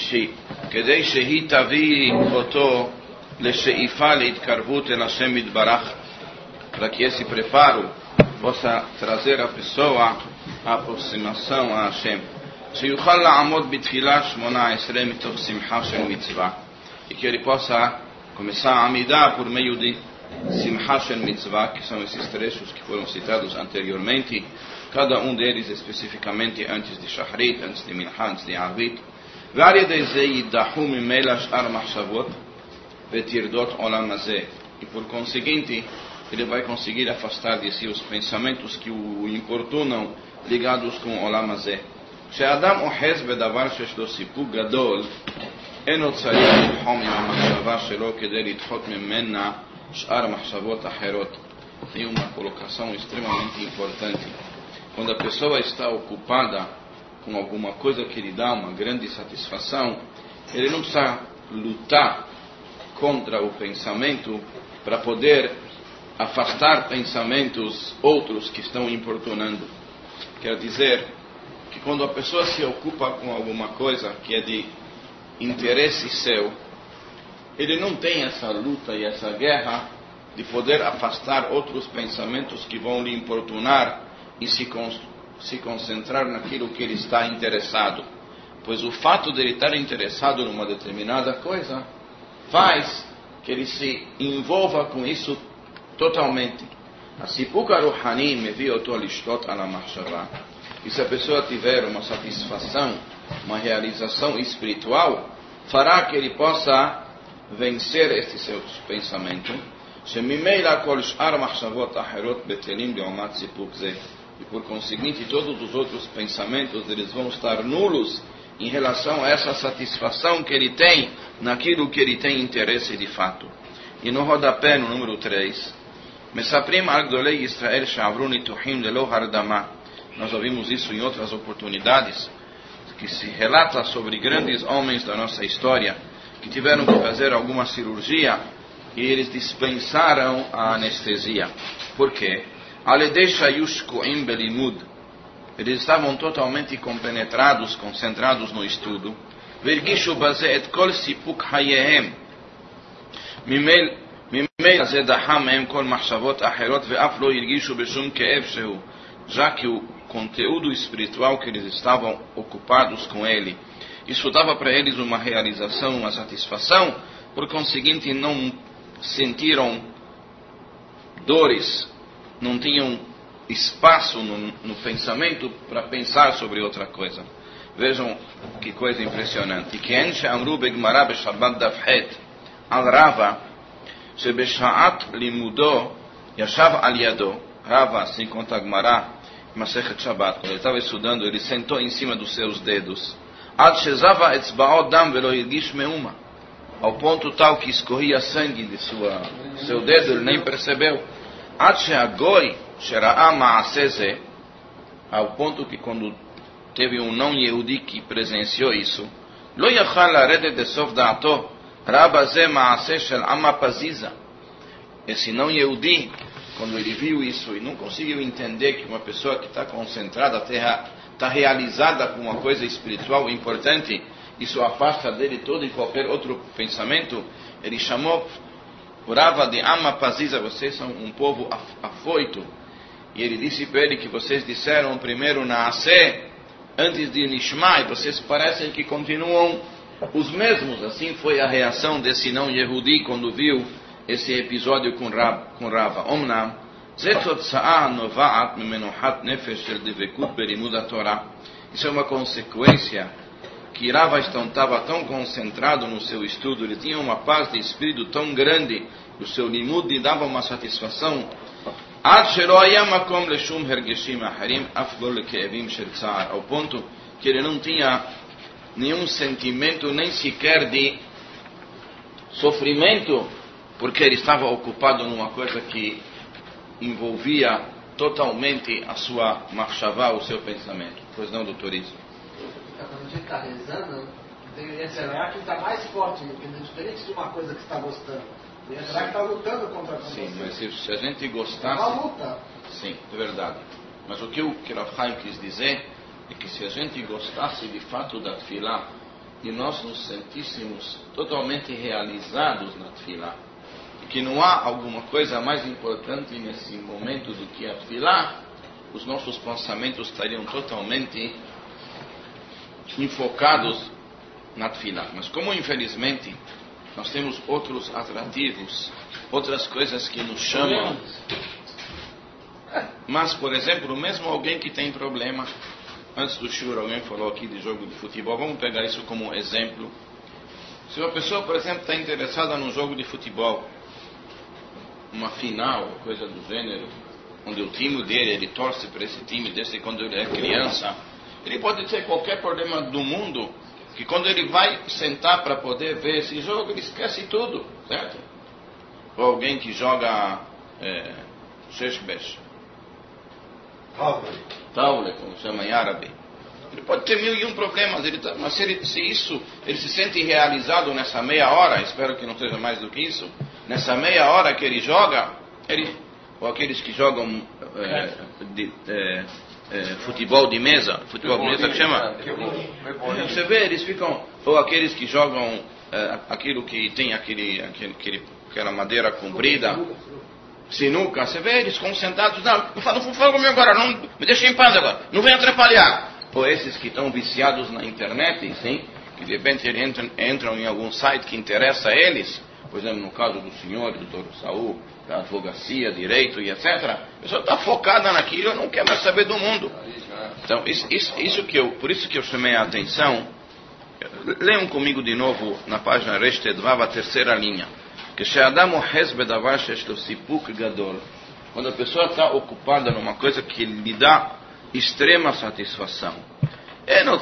כדי שהיא תביא אותו לשאיפה להתקרבות אל השם יתברך, para que esse preparo possa trazer a pessoa a aproximação a Hashem. שיוכל לעמוד בתפילה שמונה עשרה מתוך שמחה של מצווה, e que ele possa começar a Amidah por meio de Simcha Shel Mitzvah, que são esses trechos que foram citados anteriormente, cada um deles especificamente antes de Shahrit, antes de Mincha, antes de Arvit. ועל ידי זה יידחו ממילא שאר מחשבות וטרדות עולם הזה. E por conseguinte, ele vai conseguir afastar de si os pensamentos que o importunam ligados com o Olam הזה. כשאדם אוחז בדבר שיש לו סיפוק גדול, אינו צריך ללחום עם המחשבה שלו כדי לדחות ממנה שאר מחשבות אחרות. Tem uma colocação extremamente importante. Quando a pessoa está ocupada com alguma coisa que lhe dá uma grande satisfação, ele não precisa lutar contra o pensamento para poder afastar pensamentos outros que estão importunando. Quer dizer que quando a pessoa se ocupa com alguma coisa que é de interesse seu, ele não tem essa luta e essa guerra de poder afastar outros pensamentos que vão lhe importunar e se, con se concentrar naquilo que ele está interessado. Pois o fato de ele estar interessado numa determinada coisa faz que ele se envolva com isso totalmente. הסיפוק הרוחני מביא אותו לשלוט על המחשבה. E se a pessoa tiver uma satisfação, uma realização espiritual, fará que ele possa vencer estes seus pensamentos. שממילא כל שאר מחשבות אחרות בטלים לעומת סיפוק זה. E por conseguinte, todos os outros pensamentos eles vão estar nulos em relação a essa satisfação que ele tem naquilo que ele tem interesse de fato. E no rodapé, no número três, מספרים על גדולי ישראל שעברו ניתוחים ללא הרדמה. Nós ouvimos isso em outras oportunidades, que se relata sobre grandes homens da nossa história que tiveram que fazer alguma cirurgia e eles dispensaram a anestesia. Por quê? Eles estavam totalmente compenetrados, concentrados no estudo. Já que o conteúdo espiritual que eles estavam ocupados com ele, isso dava para eles uma realização, uma satisfação, por conseguinte não sentiram dores, não tinham espaço no, no pensamento para pensar sobre outra coisa. Vejam que coisa impressionante. Que enche amru begmara beshabbat dafhet al Rava shebeshaat limudo yashav al yado. Rava, assim conta a Gemara, Masechet Shabbat, quando ele estava estudando, ele sentou em cima dos seus dedos. Ad shezava etzbaot dam velo yirgish meuma. Ao ponto tal que escorria sangue de sua, seu dedo, ele nem percebeu. Ad sheagoi shera'a ma'aseh, ao ponto que quando teve um não-Yehudi que presenciou isso, lo yachal laredet de sof da'ato, Rabba ze ma'aseh shel amma paziza. Esse não-Yehudi, quando ele viu isso e não conseguiu entender que uma pessoa que está concentrada, está realizada com uma coisa espiritual importante, isso afasta dele todo e qualquer outro pensamento, ele chamou Rava de Amma Paziza, vocês são um povo afoito. E ele disse para ele que vocês disseram primeiro Naaseh antes de Nishma, e vocês parecem que continuam os mesmos. Assim foi a reação desse não-Yehudi quando viu esse episódio com Rava. Com Rava. Omnam, isso é uma consequência que Rava estava tão concentrado no seu estudo, ele tinha uma paz de espírito tão grande, o seu limud lhe dava uma satisfação, ao ponto que ele não tinha nenhum sentimento, nem sequer de sofrimento, porque ele estava ocupado numa coisa que envolvia totalmente a sua machshavá, o seu pensamento. Pois não, doutorismo? Quando a gente está rezando, será que está mais forte, diferente de uma coisa que está gostando. Será que está lutando contra a Sim, você? mas se, se a gente É uma gostasse... luta. Sim, é verdade. Mas o que o que Rav Chaim quis dizer é que se a gente gostasse de fato da tefilá e nós nos sentíssemos totalmente realizados na tefilá, e que não há alguma coisa mais importante nesse momento do que a tefilá, os nossos pensamentos estariam totalmente enfocados na tefilá. Mas como infelizmente nós temos outros atrativos, outras coisas que nos chamam. Mas, por exemplo, mesmo alguém que tem problema, antes do shur alguém falou aqui de jogo de futebol, vamos pegar isso como exemplo. Se uma pessoa, por exemplo, está interessada num jogo de futebol, uma final, coisa do gênero, onde o time dele, ele torce para esse time desde quando ele é criança, ele pode ter qualquer problema do mundo, que quando ele vai sentar para poder ver esse jogo, ele esquece tudo, certo? Ou alguém que joga é, sheshbesh, taule, como chama em árabe. Ele pode ter mil e um problemas, ele tá, mas se, ele, se isso, ele se sente realizado nessa meia hora, espero que não seja mais do que isso, nessa meia hora que ele joga, ele, ou aqueles que jogam é, de, é, é, futebol de mesa, futebol de mesa que chama? Você vê, eles ficam, ou aqueles que jogam é, aquilo que tem aquele, aquele, aquela madeira comprida, sinuca, você vê eles concentrados, não, não fala, não fala comigo agora, não, me deixa em paz agora, não vem atrapalhar. Ou esses que estão viciados na internet, sim, que de repente eles entram, entram em algum site que interessa a eles, por exemplo, no caso do senhor, do doutor Saul, da advocacia, direito e etcétera. A pessoa está focada naquilo e não quer mais saber do mundo. Então, isso, isso, isso que eu, por isso que eu chamei a atenção. Leiam comigo de novo na página Reshtedvav, a terceira linha. Quando a pessoa está ocupada numa coisa que lhe dá extrema satisfação, e não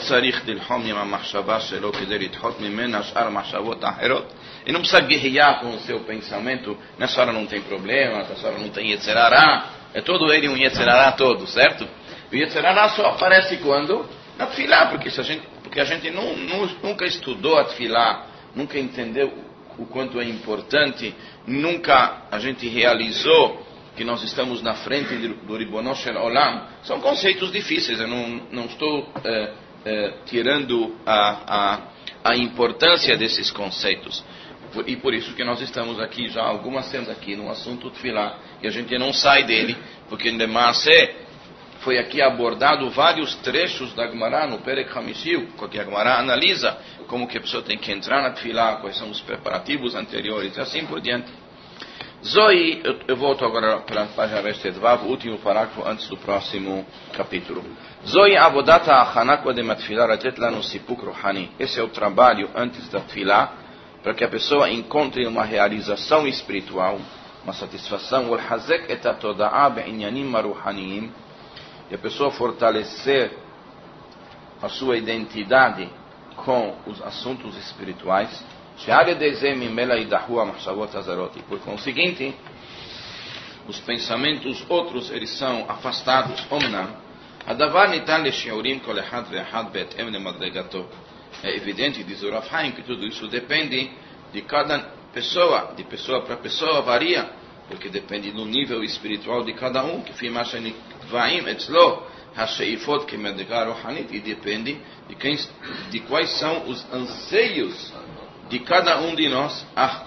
precisa guerrear com o seu pensamento. Nessa hora não tem problema, nessa hora não tem Yetzerará, é todo ele um Yetzerará todo, certo? O Yetzerará só aparece quando? Na tefilá, porque, se a gente, porque a gente não, não, nunca estudou a tefilá, nunca entendeu o quanto é importante, nunca a gente realizou que nós estamos na frente do Ribono Shel Olam. São conceitos difíceis, eu não, não estou é, é, tirando a, a, a importância desses conceitos. E por isso que nós estamos aqui já algumas semanas aqui no assunto Tefilá, e a gente não sai dele, porque em Demassé foi aqui abordado vários trechos da Gemara no Perek Hamishil, que a Gemara analisa como que a pessoa tem que entrar na Tefilá, quais são os preparativos anteriores, e assim por diante. Zoi, eu, eu volto agora para a página Reshtedvav, o último parágrafo antes do próximo capítulo. Zoi avodata achanakwa de matfilá ratet lanu sipuk rohani. Esse é o trabalho antes da Tefilá, para que a pessoa encontre uma realização espiritual, uma satisfação. Walhazek et atoda'a be'inyanim maruhaniyim. E a pessoa fortalecer a sua identidade com os assuntos espirituais. Por conseguinte, os pensamentos outros eles são afastados. É evidente, diz o Rav Chaim, que tudo isso depende de cada pessoa, de pessoa para pessoa varia, porque depende do nível espiritual de cada um, que e depende de, quem, de quais são os anseios de cada um de nós.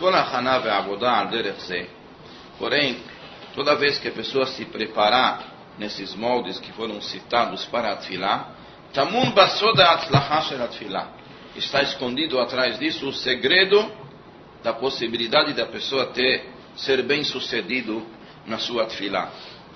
Porém, toda vez que a pessoa se preparar nesses moldes que foram citados para a Tefilá, Tamun basoda atzlacha shel atfilá, está escondido atrás disso o segredo da possibilidade da pessoa ter, ser bem sucedido na sua Tefilá.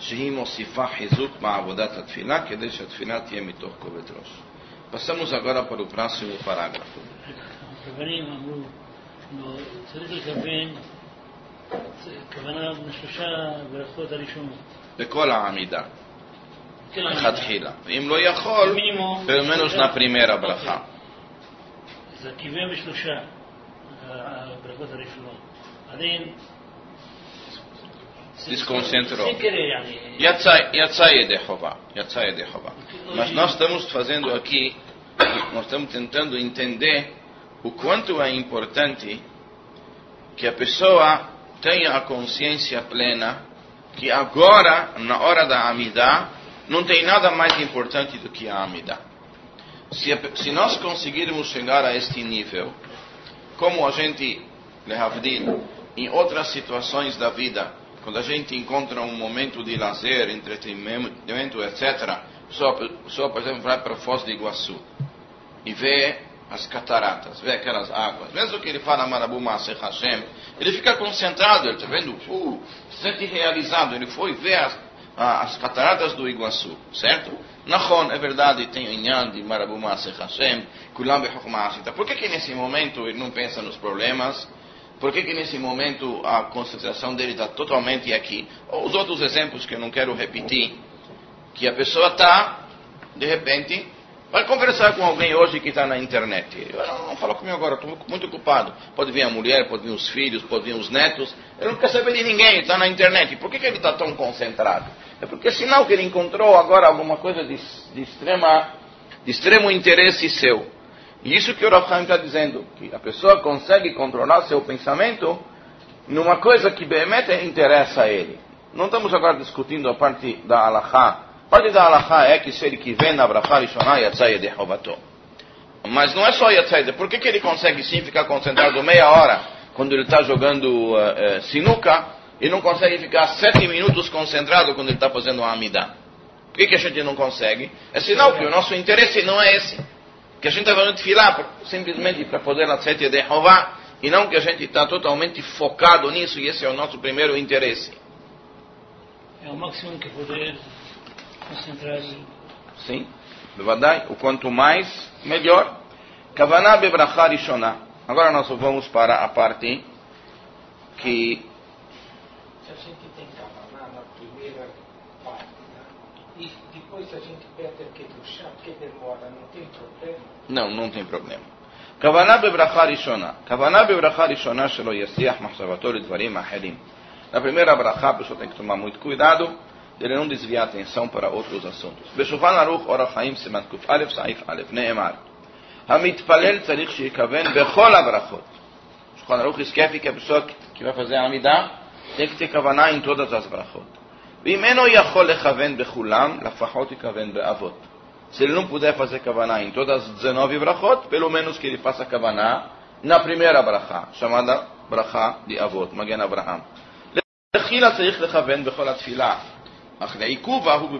Passamos agora para o próximo parágrafo. הרבנים אמרו, צריך לכוון, כוונה בשלושה ברכות הראשונות. בכל העמידה. לכתחילה. אם לא יכול, pelo menos na primeira ברכה. זה כיוון בשלושה הברכות הראשונות. עדיין desconcentrou. Sem querer, ali. Yatzai Yedei Chová. Yatzai Yedei Chová. Mas nós estamos fazendo aqui, nós estamos tentando entender o quanto é importante que a pessoa tenha a consciência plena que agora, na hora da Amidah, não tem nada mais importante do que a Amidah. Se, se nós conseguirmos chegar a este nível, como a gente, lehavdil, em outras situações da vida, quando a gente encontra um momento de lazer, entretenimento, etcétera, a pessoa, por exemplo, vai para a Foz do Iguaçu e vê as cataratas, vê aquelas águas. Mesmo que ele fala Marabu Maaseh Hashem, ele fica concentrado, ele está vendo, uh, se sente realizado. Ele foi ver as, as cataratas do Iguaçu, certo? Nachon, é verdade, tem o Inyan de Marabu Maaseh Hashem, Kulam Bechokmah Ashita. Por que que nesse momento ele não pensa nos problemas? Por que que nesse momento a concentração dele está totalmente aqui? Ou os outros exemplos que eu não quero repetir, que a pessoa está, de repente, vai conversar com alguém hoje que está na internet. Ele não, não fala comigo agora, estou muito ocupado. Pode vir a mulher, pode vir os filhos, pode vir os netos. Ele não quer saber de ninguém, está na internet. Por que que ele está tão concentrado? É porque é sinal que ele encontrou agora alguma coisa de, de, extrema, de extremo interesse seu. E isso que o Rav Chaim está dizendo, que a pessoa consegue controlar seu pensamento numa coisa que behemet interessa a ele. Não estamos agora discutindo a parte da halachá. A parte da halachá é que se ele que vem na brachá rishonah yatzai yedei chovato. Mas não é só yatzai. Por que que ele consegue sim ficar concentrado meia hora quando ele está jogando uh, uh, sinuca e não consegue ficar sete minutos concentrado quando ele está fazendo uma amidah? Por que que a gente não consegue? É sinal que o nosso interesse não é esse. Que a gente está fazendo tefilá simplesmente para poder yatzai yedei chová e não que a gente está totalmente focado nisso e esse é o nosso primeiro interesse. É o máximo que poder concentrar. Sim, bevadai, o quanto mais, melhor. Kavanah bebrachá rishonah. Agora nós vamos para a parte que... Se a gente tem kavanah na primeira parte, né? E depois a gente pede aqui do chá, porque demora, não tem problema? Não, não tem problema. Kavanah bebrachá rishonah. Kavanah bebrachá rishonah shelo yasiach machshavato lidvarim acherim. Na primeira brachá, a pessoa tem que tomar muito cuidado de ele não desviar a atenção para outros assuntos. Beshulchan Aruch Orach Chaim Siman Kuf Aleph Saif Aleph Neemar Hamitpalel tzarich sheikaven bechol habrachot. Shulchan Aruch escreve que a pessoa que vai fazer a Amidah tem que ter kavanah em todas as brachot. Ve'im eno yachol lechaven bechulam lafachot yikaven be'avot. Se ele não puder fazer kavanah em todas as dezenove brachot, pelo menos que ele faça kavanah na primeira brachá, chamada brachá de Avot, Magen Avraham. לכתחילה צריך לכוון בכל התפילה, אך לעיכובה הוא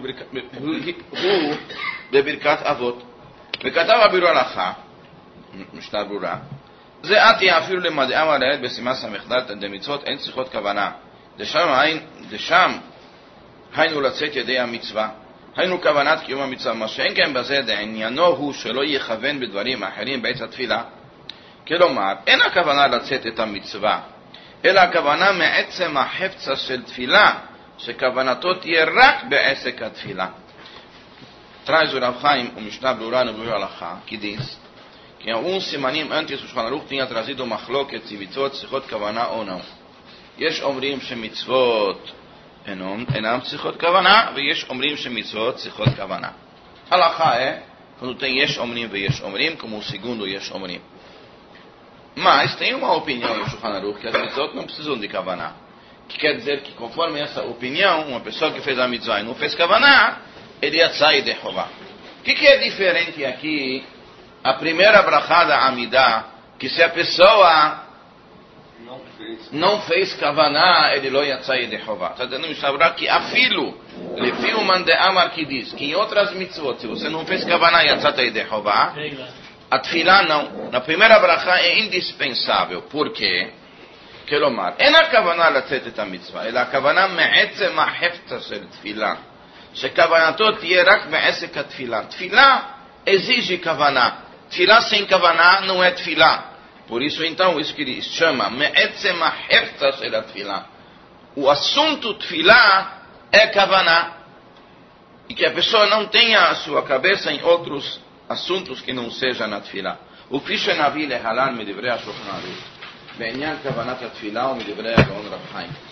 בברכת אבות. וכתב הביאור הלכה, משנה ברורה, זה עתי אפילו למדעם הלילת בסימן ס"ד דמצוות אין צריכות כוונה, דשם היינו לצאת ידי המצווה, היינו כוונת קיום המצווה, מה שאין כן בזה דעניינו הוא שלא יכוון בדברים אחרים בעת התפילה. כלומר, אין הכוונה לצאת את המצווה, אלא הכוונה מעצם החפצה של תפילה, שכוונתו תהיה רק בעסק התפילה. Traz o Rav Chaim, o Mishnah Brura no Biur Halachá, que diz que em alguns semanim antes o Shulchan Aruch tinha trazido machloket se mitzvot tzrichot kavana ou não. יש אומרים שמצוות אינם צריכות כוונה, ויש אומרים שמצוות צריכות כוונה. הלכה é quando tem יש אומרים ויש אומרים, como o segundo יש אומרים. Mas tem uma opinião no Shulchan Aruch que as mitzvot não precisam de kavaná. Que quer dizer que conforme essa opinião, uma pessoa que fez a mitzvah e não fez kavaná, ele ia sair de Chová. O que, que é diferente aqui? A primeira brachá da Amidah, que se a pessoa não fez, não fez kavaná, ele não ia sair de Chová. Está dizendo Mishnah que afilo, lefi o mande amar que diz, que em outras mitzvot, se você não fez kavaná, ia sair de Chová. A tefilá não. Na primeira brachá é indispensável. Por quê? כלומר, אין הכוונה לצאת את המצווה, אלא הכוונה מעצם החפצה של תפילה, שכוונתו תהיה רק בעסק התפילה. תפילה exige כוונה. תפילה sem כוונה não é תפילה. Por isso, então, isso que ele chama מעצם החפצה של התפילה. O assunto תפילה é כוונה. E que a pessoa não tenha a sua cabeça em outros assuntos que não seja na tefilá. O כפי שנביא להלן מדברי השולחן ערוך בעניין כוונת התפילה ומדברי הגאון רב חיים.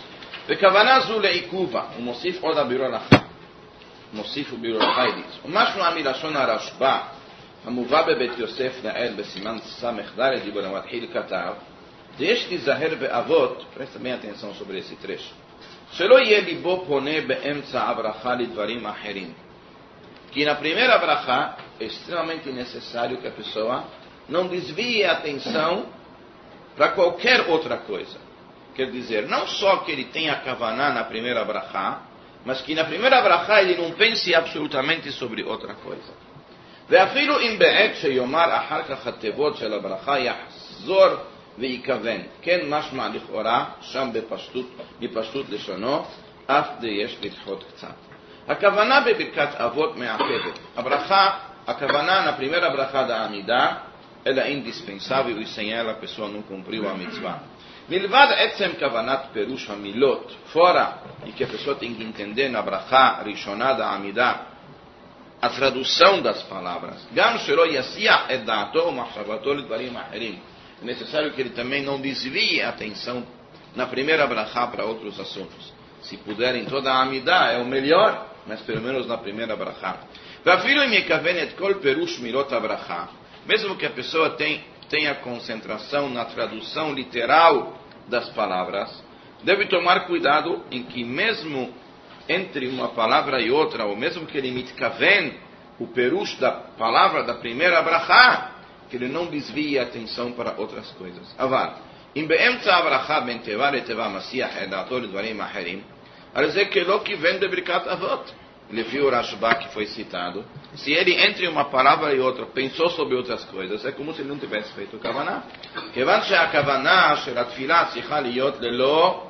וכוונה זו לעיכובה, הוא מוסיף עוד הבירור הלכה. מוסיף ובירור הלכה ידיץ. ומשמע מלשון הרשב"א, המובא בבית יוסף לעיל בסימן ס"ד דיבור המתחיל כתב, יש להיזהר באבות, presta bem atenção sobre esse trecho, שלא יהיה ליבו פונה באמצע הברכה לדברים אחרים. Que na primeira brachá é extremamente necessário que a pessoa não desvie a atenção para qualquer outra coisa. Quer dizer, não só que ele tenha kavaná na primeira brachá, mas que na primeira brachá ele não pense absolutamente sobre outra coisa. ואפילו אם בעת שיאמר אחר כך התיבות של הברכה יחזור ויקוון. כן משמע לכאורה, שם בפשטות, בפשטות לשונו, אף יש לדחות קצת. הכוונה בברכת אבות מעכבת. הברכה, הכוונה na primeira brachá da Amida, ela é indispensável e sem ela a pessoa não cumpriu a mitzvah. מלבד עצם כוונת פירוש המילות, fora, e que a pessoa tem que entender na brachá ראשונה da Amida, a tradução das palavras. גם שלא יסיח את דעתו ומחשבתו לדברים אחרים. É necessário que ele também não desvie a atenção na primeira brachá para outros assuntos. Se puder em toda a Amida, é o melhor, mas pelo menos na primeira brachá. ואפילו אם יכוון את כל פירוש מילות הברכה, mesmo que a pessoa tem, tenha concentração na tradução literal das palavras, deve tomar cuidado em que mesmo entre uma palavra e outra, ou mesmo que ele mitkaven o perush da palavra da primeira brachá, que ele não desvie a atenção para outras coisas. אבל, אם באמצע הברכה בין תיבה לתיבה מסיח את דעתו לדברים אחרים, על זה כלא כיוון בברכת אבות. לפי o Rashba que foi citado, se ele entre uma palavra e outra pensou sobre outras coisas, é como se ele não tivesse feito כוונה. כיוון שהכוונה של התפילה צריכה להיות ללא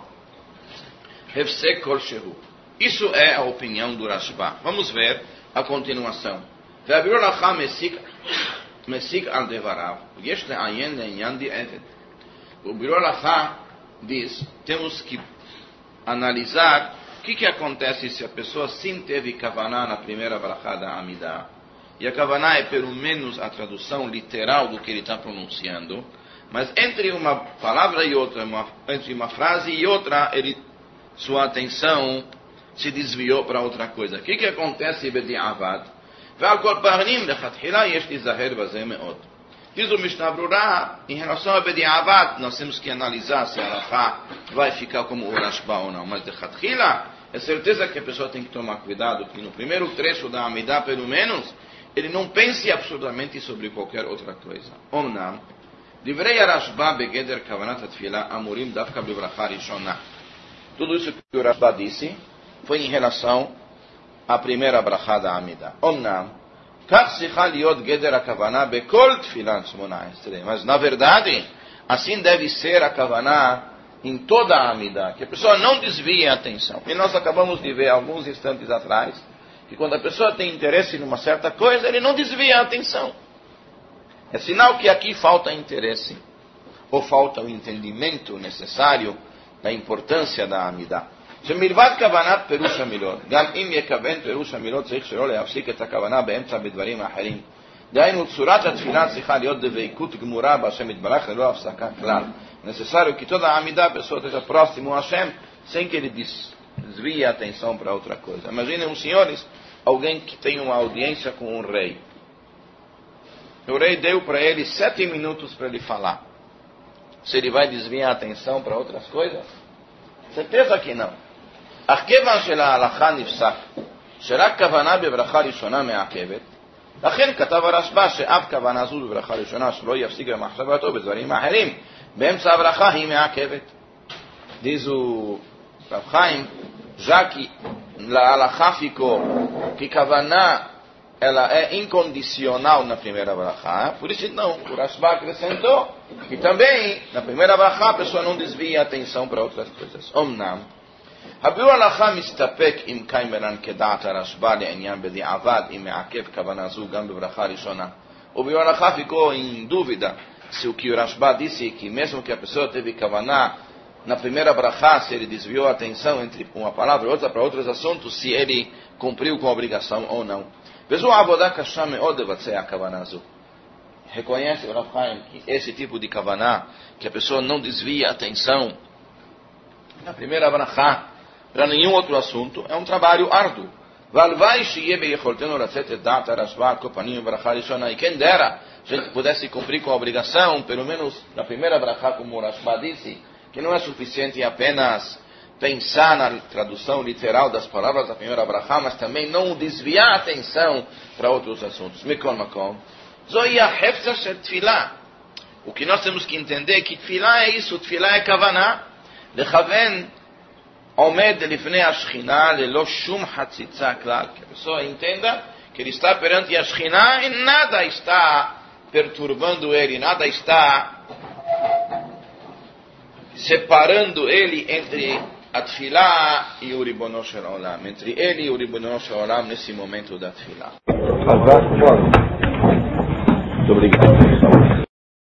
הפסק כלשהו. Isso é a opinião do Rashba. Vamos ver a continuação. והבירור הלכה מסיק על דבריו, יש לעיין לעניין דעתת. O בירור הלכה diz, temos que analisar o que, que acontece se a pessoa sim teve kavaná na primeira brachá da Amida. E a kavaná é pelo menos a tradução literal do que ele está pronunciando, mas entre uma palavra e outra, uma, entre uma frase e outra, ele, sua atenção se desviou para outra coisa. O que, que acontece bedi'avad? ועל כל פנים, לכתחילה יש להיזהר בזה מאוד. Diz o Mishnah Brura, em relação a bedi'avad, nós temos que analisar se a halakha vai ficar como o Rashba ou não. Mas de Khatkhila, é certeza que a pessoa tem que tomar cuidado, que no primeiro trecho da Amida, pelo menos, ele não pense absolutamente sobre qualquer outra coisa. Omnam, divrei Rashba begeder kavanat atfila amurim dafka bebracha rishona. Tudo isso que o Rashba disse foi em relação à primeira brachá da Amida. Omnam, כך צריכה להיות גדר הכוונה בכל תפילת שמונה עשרה. Mas, na verdade, assim deve ser a kavaná em toda a Amida, que a pessoa não desvie a atenção. E nós acabamos de ver alguns instantes atrás, que quando a pessoa tem interesse em uma certa coisa, ele não desvia a atenção. É sinal que aqui falta interesse, ou falta o entendimento necessário da importância da Amida. שמלבד כוונת פירוש המילות, גם אם יכוון פירוש המילות צריך שלא להפסיק את הכוונה באמצע בדברים האחרים. דהיינו, צורת התפילה צריכה להיות דבקות גמורה בהשם יתברך ללא הפסקה כלל. necessário que toda a Amida a pessoa esteja próximo a Hashem, sem que ele desvie a atenção para outra coisa. Imaginem, senhores, alguém que tem uma audiência com um rei. O rei deu para ele sete minutos para ele falar. Se ele vai desviar a atenção para outras coisas? Certeza que não. אך כיוון שלהלכה נפסק שרק כוונה בברכה ראשונה מעכבת, לכן כתב הרשב"א שאף כוונה זו בברכה ראשונה שלא יפסיק במחשבתו בדברים אחרים, באמצע הברכה היא מעכבת. Diz o Rav Chaim, já que a ficou que kavaná ela é incondicional na primeira brachá, por isso não, o Rashba acrescentou que também na primeira brachá a pessoa não desvia a atenção para outras coisas. Omnam, הביאור הלכה מסתפק אם קיימרן כדעת הרשב"א לעניין בדיעבד אם מעכב כוונה זו גם בברכה ראשונה. O ביאור הלכה ficou em dúvida se o que o Rashba disse, que mesmo que a pessoa teve kavaná na primeira brachá, se ele desviou a atenção entre uma palavra e outra para outros assuntos, se ele cumpriu com a obrigação ou não. וזו עבודה קשה מאוד לבצע הכוונה זו. Reconhece o Rav Chaim que esse tipo de kavaná, que a pessoa não desvia a atenção a primeira brachá, para nenhum outro assunto, é um trabalho árduo. Valvai shiye beyecholtenu lacet et da'at harashva kopanim brachá rishona. E quem dera a gente pudesse cumprir com a obrigação, pelo menos na primeira brachá, como o Rashba disse, que não é suficiente apenas pensar na tradução literal das palavras da primeira brachá, mas também não desviar a atenção para outros assuntos. Mikol makom. Zoi ha'hefza shel tefilá. O que nós temos que entender é que tefilá é isso, tefilá é kavaná, lechaven omed lifnei ashchina lelo shum hatzitza klal. Que a pessoa entenda que ele está perante a Shekhinah e nada está perturbando ele, nada está separando ele entre a tefilá e o Ribono Shel Olam, entre ele e o Ribono Shel Olam nesse momento da tefilá. Muito obrigado.